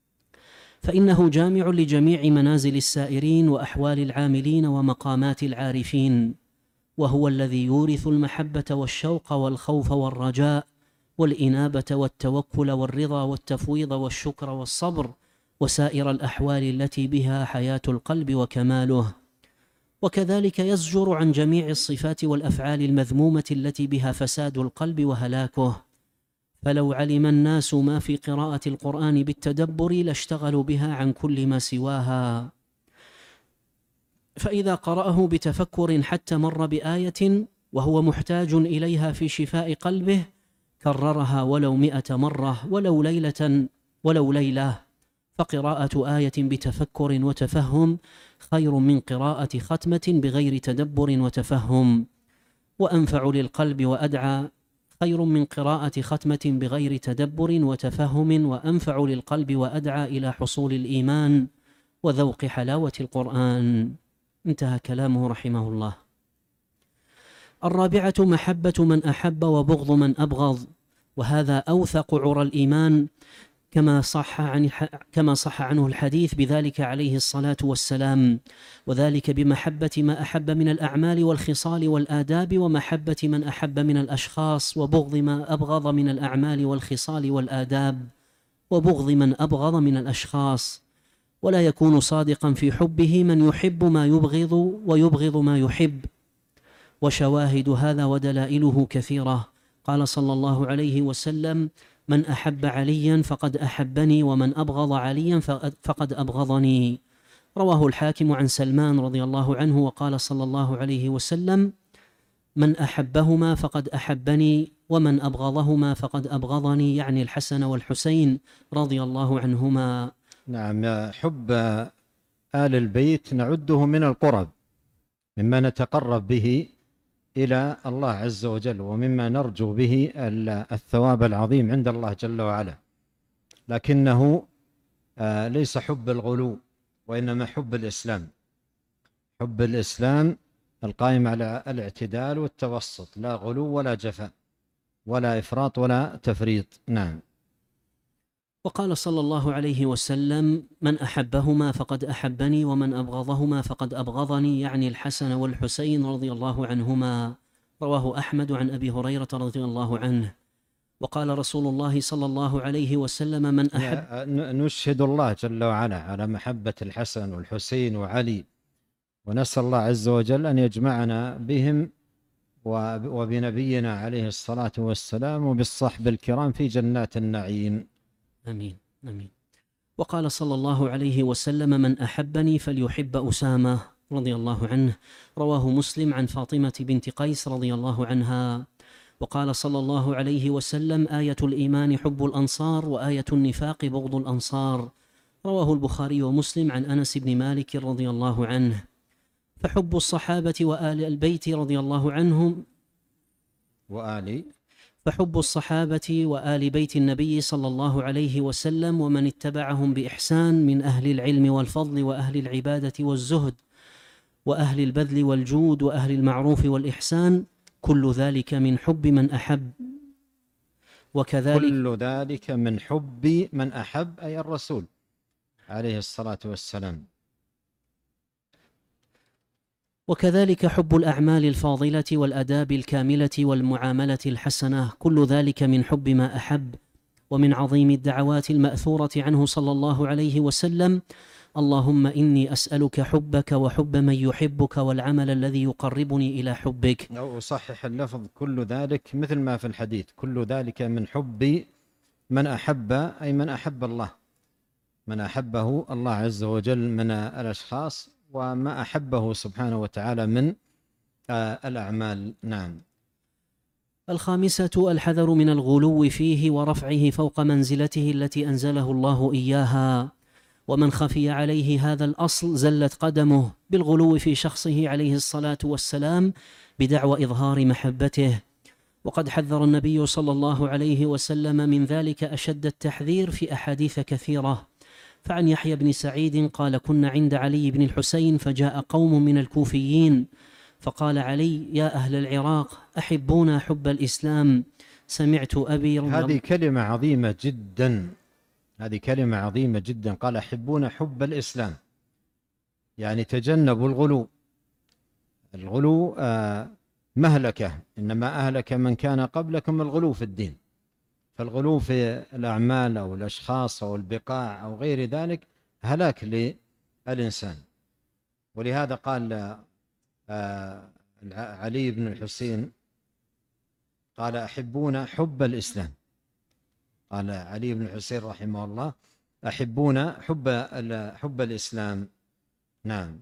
فإنه جامع لجميع منازل السائرين وأحوال العاملين ومقامات العارفين، وهو الذي يورث المحبة والشوق والخوف والرجاء والإنابة والتوكل والرضا والتفويض والشكر والصبر وسائر الأحوال التي بها حياة القلب وكماله. وكذلك يزجر عن جميع الصفات والأفعال المذمومة التي بها فساد القلب وهلاكه. فلو علم الناس ما في قراءة القرآن بالتدبر لاشتغلوا بها عن كل ما سواها، فإذا قرأه بتفكر حتى مر بآية وهو محتاج إليها في شفاء قلبه كررها ولو مئة مرة ولو ليلة ولو ليلة. فقراءة آية بتفكر وتفهم خير من قراءة ختمة بغير تدبر وتفهم، وأنفع للقلب وأدعى خير من قراءة ختمة بغير تدبر وتفهم، وأنفع للقلب وأدعى إلى حصول الإيمان وذوق حلاوة القرآن. انتهى كلامه رحمه الله. الرابعة محبة من أحب وبغض من أبغض، وهذا أوثق عرى الإيمان كما صح عن كما صح عنه الحديث بذلك عليه الصلاة والسلام، وذلك بمحبة ما أحب من الأعمال والخصال والآداب، ومحبة من أحب من الأشخاص، وبغض ما أبغض من الأعمال والخصال والآداب، وبغض من أبغض من الأشخاص. ولا يكون صادقا في حبه من يحب ما يبغض ويبغض ما يحب. وشواهد هذا ودلائله كثيرة. قال صلى الله عليه وسلم: من أحب عليا فقد أحبني، ومن أبغض عليا فقد أبغضني. رواه الحاكم عن سلمان رضي الله عنه، وقال صلى الله عليه وسلم: من أحبهما فقد أحبني، ومن أبغضهما فقد أبغضني، يعني الحسن والحسين رضي الله عنهما. نعم. حب آل البيت نعده من القرب مما نتقرب به إلى الله عز وجل، ومما نرجو به الثواب العظيم عند الله جل وعلا، لكنه ليس حب الغلو، وإنما حب الإسلام، حب الإسلام القائم على الاعتدال والتوسط، لا غلو ولا جفاء ولا إفراط ولا تفريط. نعم. وقال صلى الله عليه وسلم: من أحبهما فقد أحبني، ومن أبغضهما فقد أبغضني، يعني الحسن والحسين رضي الله عنهما. رواه أحمد عن أبي هريرة رضي الله عنه. وقال رسول الله صلى الله عليه وسلم: من أحب نشهد الله جل وعلا على محبة الحسن والحسين وعلي، ونسأل الله عز وجل أن يجمعنا بهم وبنبينا عليه الصلاة والسلام وبالصحب الكرام في جنات النعيم. آمين آمين. وقال صلى الله عليه وسلم: من أحبني فليحب أسامة رضي الله عنه. رواه مسلم عن فاطمة بنت قيس رضي الله عنها. وقال صلى الله عليه وسلم: آية الإيمان حب الأنصار، وآية النفاق بغض الأنصار. رواه البخاري ومسلم عن أنس بن مالك رضي الله عنه. فحب الصحابة وآل البيت رضي الله عنهم وآل فحب الصحابة وآل بيت النبي صلى الله عليه وسلم ومن اتبعهم بإحسان من أهل العلم والفضل وأهل العبادة والزهد وأهل البذل والجود وأهل المعروف والإحسان، كل ذلك من حب من أحب. وكذلك كل ذلك من حب من أحب، أي الرسول عليه الصلاة والسلام. وكذلك حب الأعمال الفاضلة والأداب الكاملة والمعاملة الحسنة، كل ذلك من حب ما أحب. ومن عظيم الدعوات المأثورة عنه صلى الله عليه وسلم: اللهم إني أسألك حبك وحب من يحبك والعمل الذي يقربني إلى حبك. أو صحح اللفظ: كل ذلك، مثل ما في الحديث: كل ذلك من حب من أحب، أي من أحب الله، من أحبه الله عز وجل من الأشخاص، وما أحبه سبحانه وتعالى من الأعمال. نعم. الخامسة: الحذر من الغلو فيه ورفعه فوق منزلته التي أنزله الله إياها. ومن خفي عليه هذا الأصل زلت قدمه بالغلو في شخصه عليه الصلاة والسلام بدعوى إظهار محبته. وقد حذر النبي صلى الله عليه وسلم من ذلك أشد التحذير في أحاديث كثيرة. فعن يحيى بن سعيد قال: كنا عند علي بن الحسين فجاء قوم من الكوفيين فقال علي: يا أهل العراق أحبونا حب الإسلام، سمعت أبي رضي هذه كلمة عظيمة جدا، هذه كلمة عظيمة جدا. قال: أحبونا حب الإسلام، يعني تجنبوا الغلو. الغلو آه مهلكة، إنما أهلك من كان قبلكم الغلو في الدين. فالغلو في الأعمال أو الأشخاص أو البقاع أو غير ذلك هلاك للإنسان. ولهذا قال آه علي بن الحسين، قال: أحبونا حب الإسلام. قال علي بن الحسين رحمه الله: أحبونا حب حب الإسلام. نعم.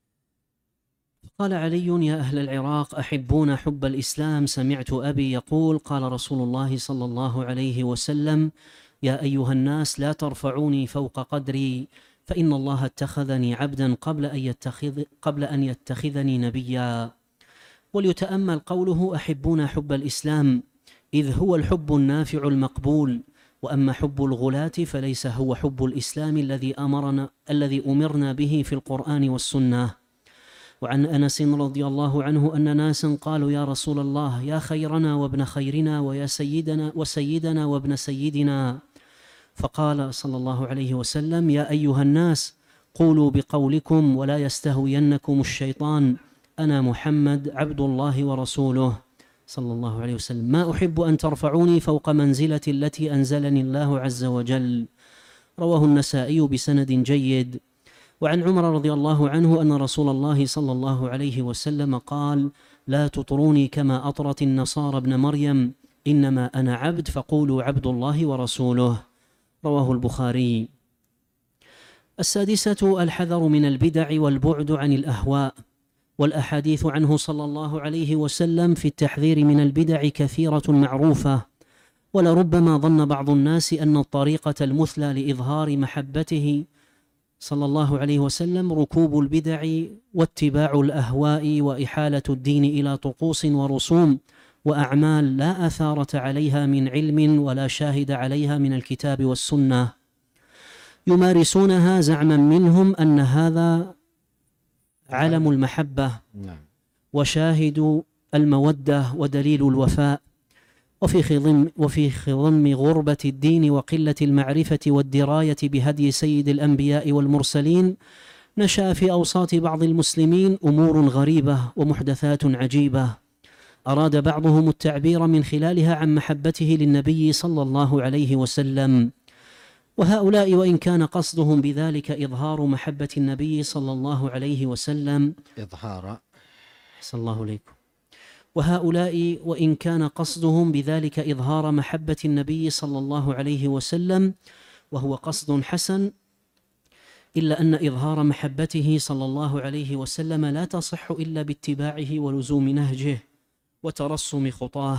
قال علي: يا أهل العراق أحبون حب الإسلام، سمعت أبي يقول: قال رسول الله صلى الله عليه وسلم: يا أيها الناس لا ترفعوني فوق قدري، فإن الله اتخذني عبدا قبل أن يتخذ قبل أن يتخذني نبيا. وليتأمل قوله: أحبون حب الإسلام، إذ هو الحب النافع المقبول. وأما حب الغلاة فليس هو حب الإسلام الذي أمرنا الذي أمرنا به في القرآن والسنة. وعن أنس رضي الله عنه أن ناسا قالوا: يا رسول الله، يا خيرنا وابن خيرنا ويا سيدنا وسيدنا وابن سيدنا. فقال صلى الله عليه وسلم: يا أيها الناس، قولوا بقولكم ولا يستهوينكم الشيطان، أنا محمد عبد الله ورسوله صلى الله عليه وسلم، ما أحب أن ترفعوني فوق منزلتي التي أنزلني الله عز وجل. رواه النسائي بسند جيد. وعن عمر رضي الله عنه أن رسول الله صلى الله عليه وسلم قال: لا تطروني كما أطرت النصارى ابن مريم، إنما أنا عبد فقولوا عبد الله ورسوله. رواه البخاري. السادسة: الحذر من البدع والبعد عن الأهواء. والأحاديث عنه صلى الله عليه وسلم في التحذير من البدع كثيرة معروفة، ولربما ظن بعض الناس أن الطريقة المثلى لإظهار محبته صلى الله عليه وسلم ركوب البدع واتباع الأهواء وإحالة الدين إلى طقوس ورسوم وأعمال لا أثارة عليها من علم ولا شاهد عليها من الكتاب والسنة، يمارسونها زعما منهم أن هذا علم المحبة وشاهد المودة ودليل الوفاء، وفي خضم, وفي خضم غربة الدين وقلة المعرفة والدراية بهدي سيد الأنبياء والمرسلين نشأ في أوساط بعض المسلمين أمور غريبة ومحدثات عجيبة أراد بعضهم التعبير من خلالها عن محبته للنبي صلى الله عليه وسلم، وهؤلاء وإن كان قصدهم بذلك إظهار محبة النبي صلى الله عليه وسلم إظهار أحسن الله إليكم وهؤلاء وإن كان قصدهم بذلك إظهار محبة النبي صلى الله عليه وسلم وهو قصد حسن، إلا أن إظهار محبته صلى الله عليه وسلم لا تصح إلا باتباعه ولزوم نهجه وترسم خطاه،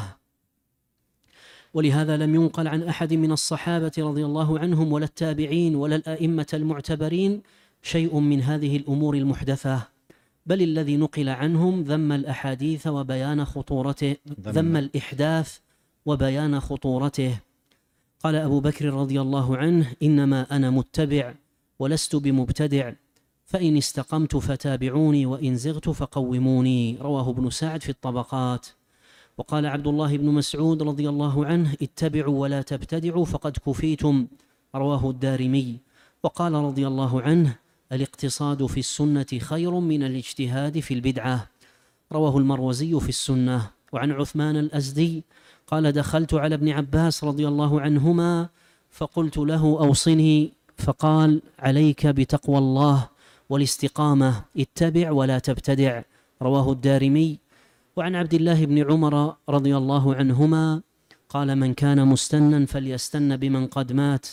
ولهذا لم ينقل عن أحد من الصحابة رضي الله عنهم ولا التابعين ولا الأئمة المعتبرين شيء من هذه الأمور المحدثة، بل الذي نقل عنهم ذم الأحاديث وبيان خطورته، ذم الإحداث وبيان خطورته. قال أبو بكر رضي الله عنه: إنما أنا متبع ولست بمبتدع، فإن استقمت فتابعوني وإن زغت فقوموني. رواه ابن سعد في الطبقات. وقال عبد الله بن مسعود رضي الله عنه: اتبعوا ولا تبتدعوا فقد كفيتم. رواه الدارمي. وقال رضي الله عنه: الاقتصاد في السنة خير من الاجتهاد في البدعة. رواه المروزي في السنة. وعن عثمان الأزدي قال: دخلت على ابن عباس رضي الله عنهما فقلت له: أوصني، فقال: عليك بتقوى الله والاستقامة، اتبع ولا تبتدع. رواه الدارمي. وعن عبد الله بن عمر رضي الله عنهما قال: من كان مستنا فليستن بمن قد مات.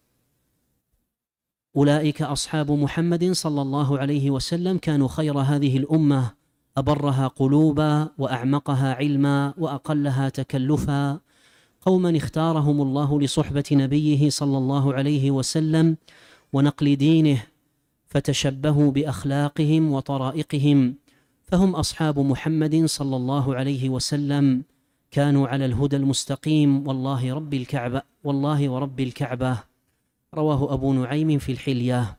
أولئك أصحاب محمد صلى الله عليه وسلم كانوا خير هذه الأمة، أبرها قلوبا وأعمقها علما وأقلها تكلفا، قوما اختارهم الله لصحبة نبيه صلى الله عليه وسلم ونقل دينه، فتشبهوا بأخلاقهم وطرائقهم، فهم أصحاب محمد صلى الله عليه وسلم، كانوا على الهدى المستقيم، والله رب الكعبة والله ورب الكعبة. رواه أبو نعيم في الحلية.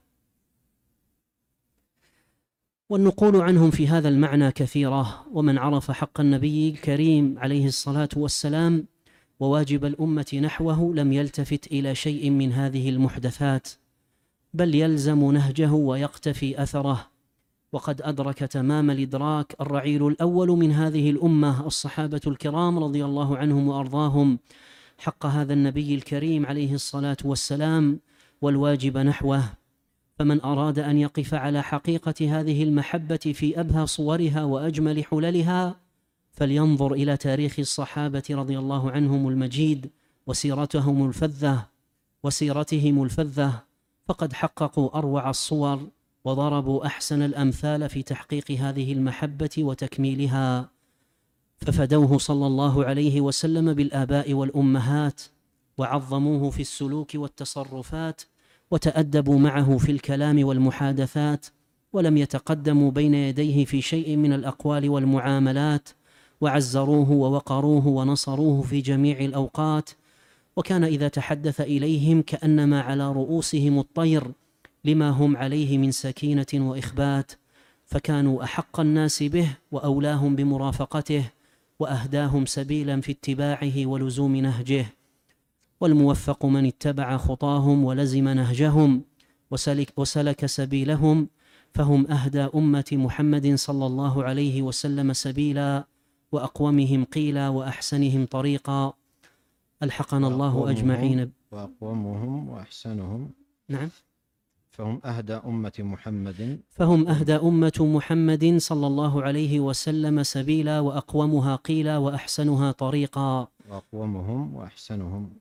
والنقول عنهم في هذا المعنى كثيرة، ومن عرف حق النبي الكريم عليه الصلاة والسلام وواجب الأمة نحوه لم يلتفت إلى شيء من هذه المحدثات، بل يلزم نهجه ويقتفي أثره. وقد أدرك تمام الإدراك الرعيل الأول من هذه الأمة الصحابة الكرام رضي الله عنهم وأرضاهم حق هذا النبي الكريم عليه الصلاة والسلام والواجب نحوه. فمن أراد أن يقف على حقيقة هذه المحبة في أبهى صورها وأجمل حللها فلينظر إلى تاريخ الصحابة رضي الله عنهم المجيد وسيرتهم الفذة وسيرتهم الفذة، فقد حققوا أروع الصور وضربوا أحسن الأمثال في تحقيق هذه المحبة وتكميلها، ففدوه صلى الله عليه وسلم بالآباء والأمهات، وعظموه في السلوك والتصرفات، وتأدبوا معه في الكلام والمحادثات، ولم يتقدموا بين يديه في شيء من الأقوال والمعاملات، وعزروه ووقروه ونصروه في جميع الأوقات. وكان إذا تحدث إليهم كأنما على رؤوسهم الطير لما هم عليه من سكينة وإخبات، فكانوا أحق الناس به وأولاهم بمرافقته وأهداهم سبيلا في اتباعه ولزوم نهجه. والموفق من اتبع خطاهم ولزم نهجهم وسلك, وسلك سبيلهم، فهم أهدى أمة محمد صلى الله عليه وسلم سبيلا، وأقومهم قيلا، وأحسنهم طريقا. ألحقنا الله أجمعين. وأقومهم وأحسنهم. نعم. فهم أهدى أمة محمد فهم أهدى أمة محمد صلى الله عليه وسلم سبيلا، وأقومها قيلا، وأحسنها طريقا. وأقومهم وأحسنهم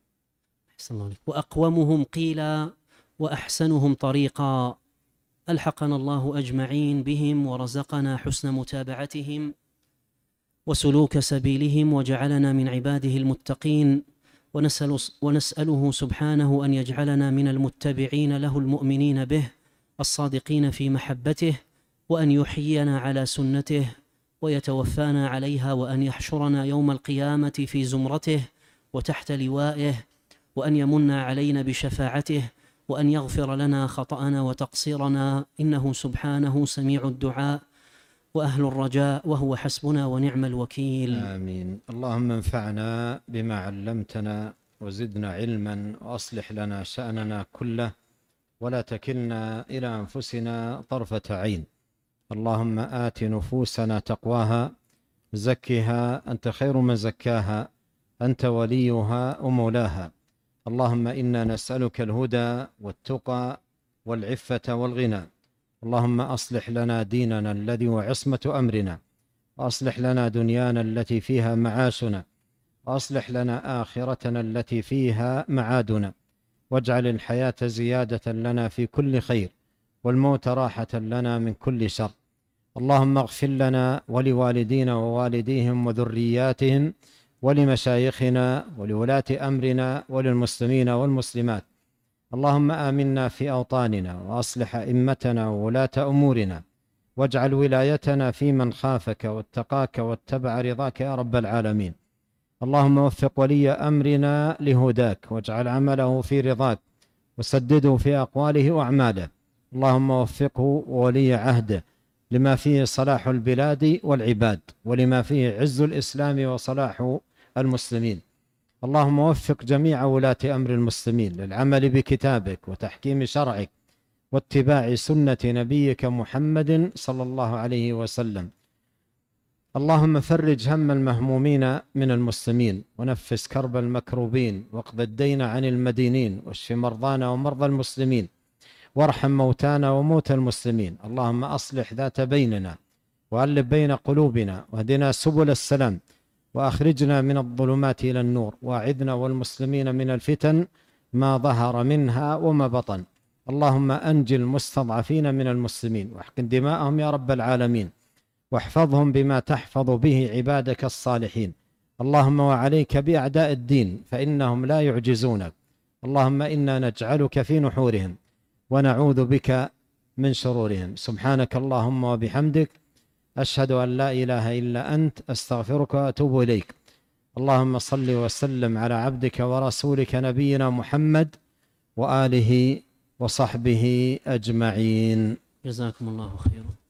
وأقومهم قيلا وأحسنهم طريقا. ألحقنا الله أجمعين بهم ورزقنا حسن متابعتهم وسلوك سبيلهم، وجعلنا من عباده المتقين، ونسأل ونسأله سبحانه أن يجعلنا من المتبعين له المؤمنين به الصادقين في محبته، وأن يحيينا على سنته ويتوفانا عليها، وأن يحشرنا يوم القيامة في زمرته وتحت لوائه، وأن يمن علينا بشفاعته، وأن يغفر لنا خطأنا وتقصيرنا، إنه سبحانه سميع الدعاء وأهل الرجاء، وهو حسبنا ونعم الوكيل. آمين. اللهم انفعنا بما علمتنا وزدنا علما، وأصلح لنا شأننا كله، ولا تكلنا إلى أنفسنا طرفة عين. اللهم آت نفوسنا تقواها، زكها أنت خير من زكاها، أنت وليها ومولاها. اللهم إنا نسألك الهدى والتقى والعفة والغنى. اللهم أصلح لنا ديننا الذي هو عصمة أمرنا، وأصلح لنا دنيانا التي فيها معاشنا، وأصلح لنا آخرتنا التي فيها معادنا، واجعل الحياة زيادة لنا في كل خير، والموت راحة لنا من كل شر. اللهم اغفر لنا ولوالدينا ووالديهم وذرياتهم ولمشايخنا ولولاة أمرنا وللمسلمين والمسلمات. اللهم آمنا في أوطاننا، وأصلح أئمتنا وولاة أمورنا، واجعل ولايتنا في من خافك واتقاك واتبع رضاك يا رب العالمين. اللهم وفق ولي أمرنا لهداك، واجعل عمله في رضاك، وسدده في أقواله وأعماله. اللهم وفقه وولي عهده لما فيه صلاح البلاد والعباد، ولما فيه عز الإسلام وصلاح المسلمين. اللهم وفق جميع ولاة أمر المسلمين للعمل بكتابك وتحكيم شرعك واتباع سنة نبيك محمد صلى الله عليه وسلم. اللهم فرج هم المهمومين من المسلمين، ونفس كرب المكروبين، واقض الدين عن المدينين، واشف مرضانا ومرضى المسلمين، وارحم موتانا وموتى المسلمين. اللهم أصلح ذات بيننا، وألف بين قلوبنا، واهدنا سبل السلام، وأخرجنا من الظلمات إلى النور، وأعذنا والمسلمين من الفتن ما ظهر منها وما بطن. اللهم أنجي المستضعفين من المسلمين، واحقن دماءهم يا رب العالمين، واحفظهم بما تحفظ به عبادك الصالحين. اللهم وعليك بأعداء الدين، فإنهم لا يعجزونك. اللهم إنا نجعلك في نحورهم، ونعوذ بك من شرورهم. سبحانك اللهم وبحمدك، أشهد أن لا إله إلا أنت، أستغفرك وأتوب إليك. اللهم صل وسلم على عبدك ورسولك نبينا محمد وآله وصحبه أجمعين. جزاكم الله خيرا.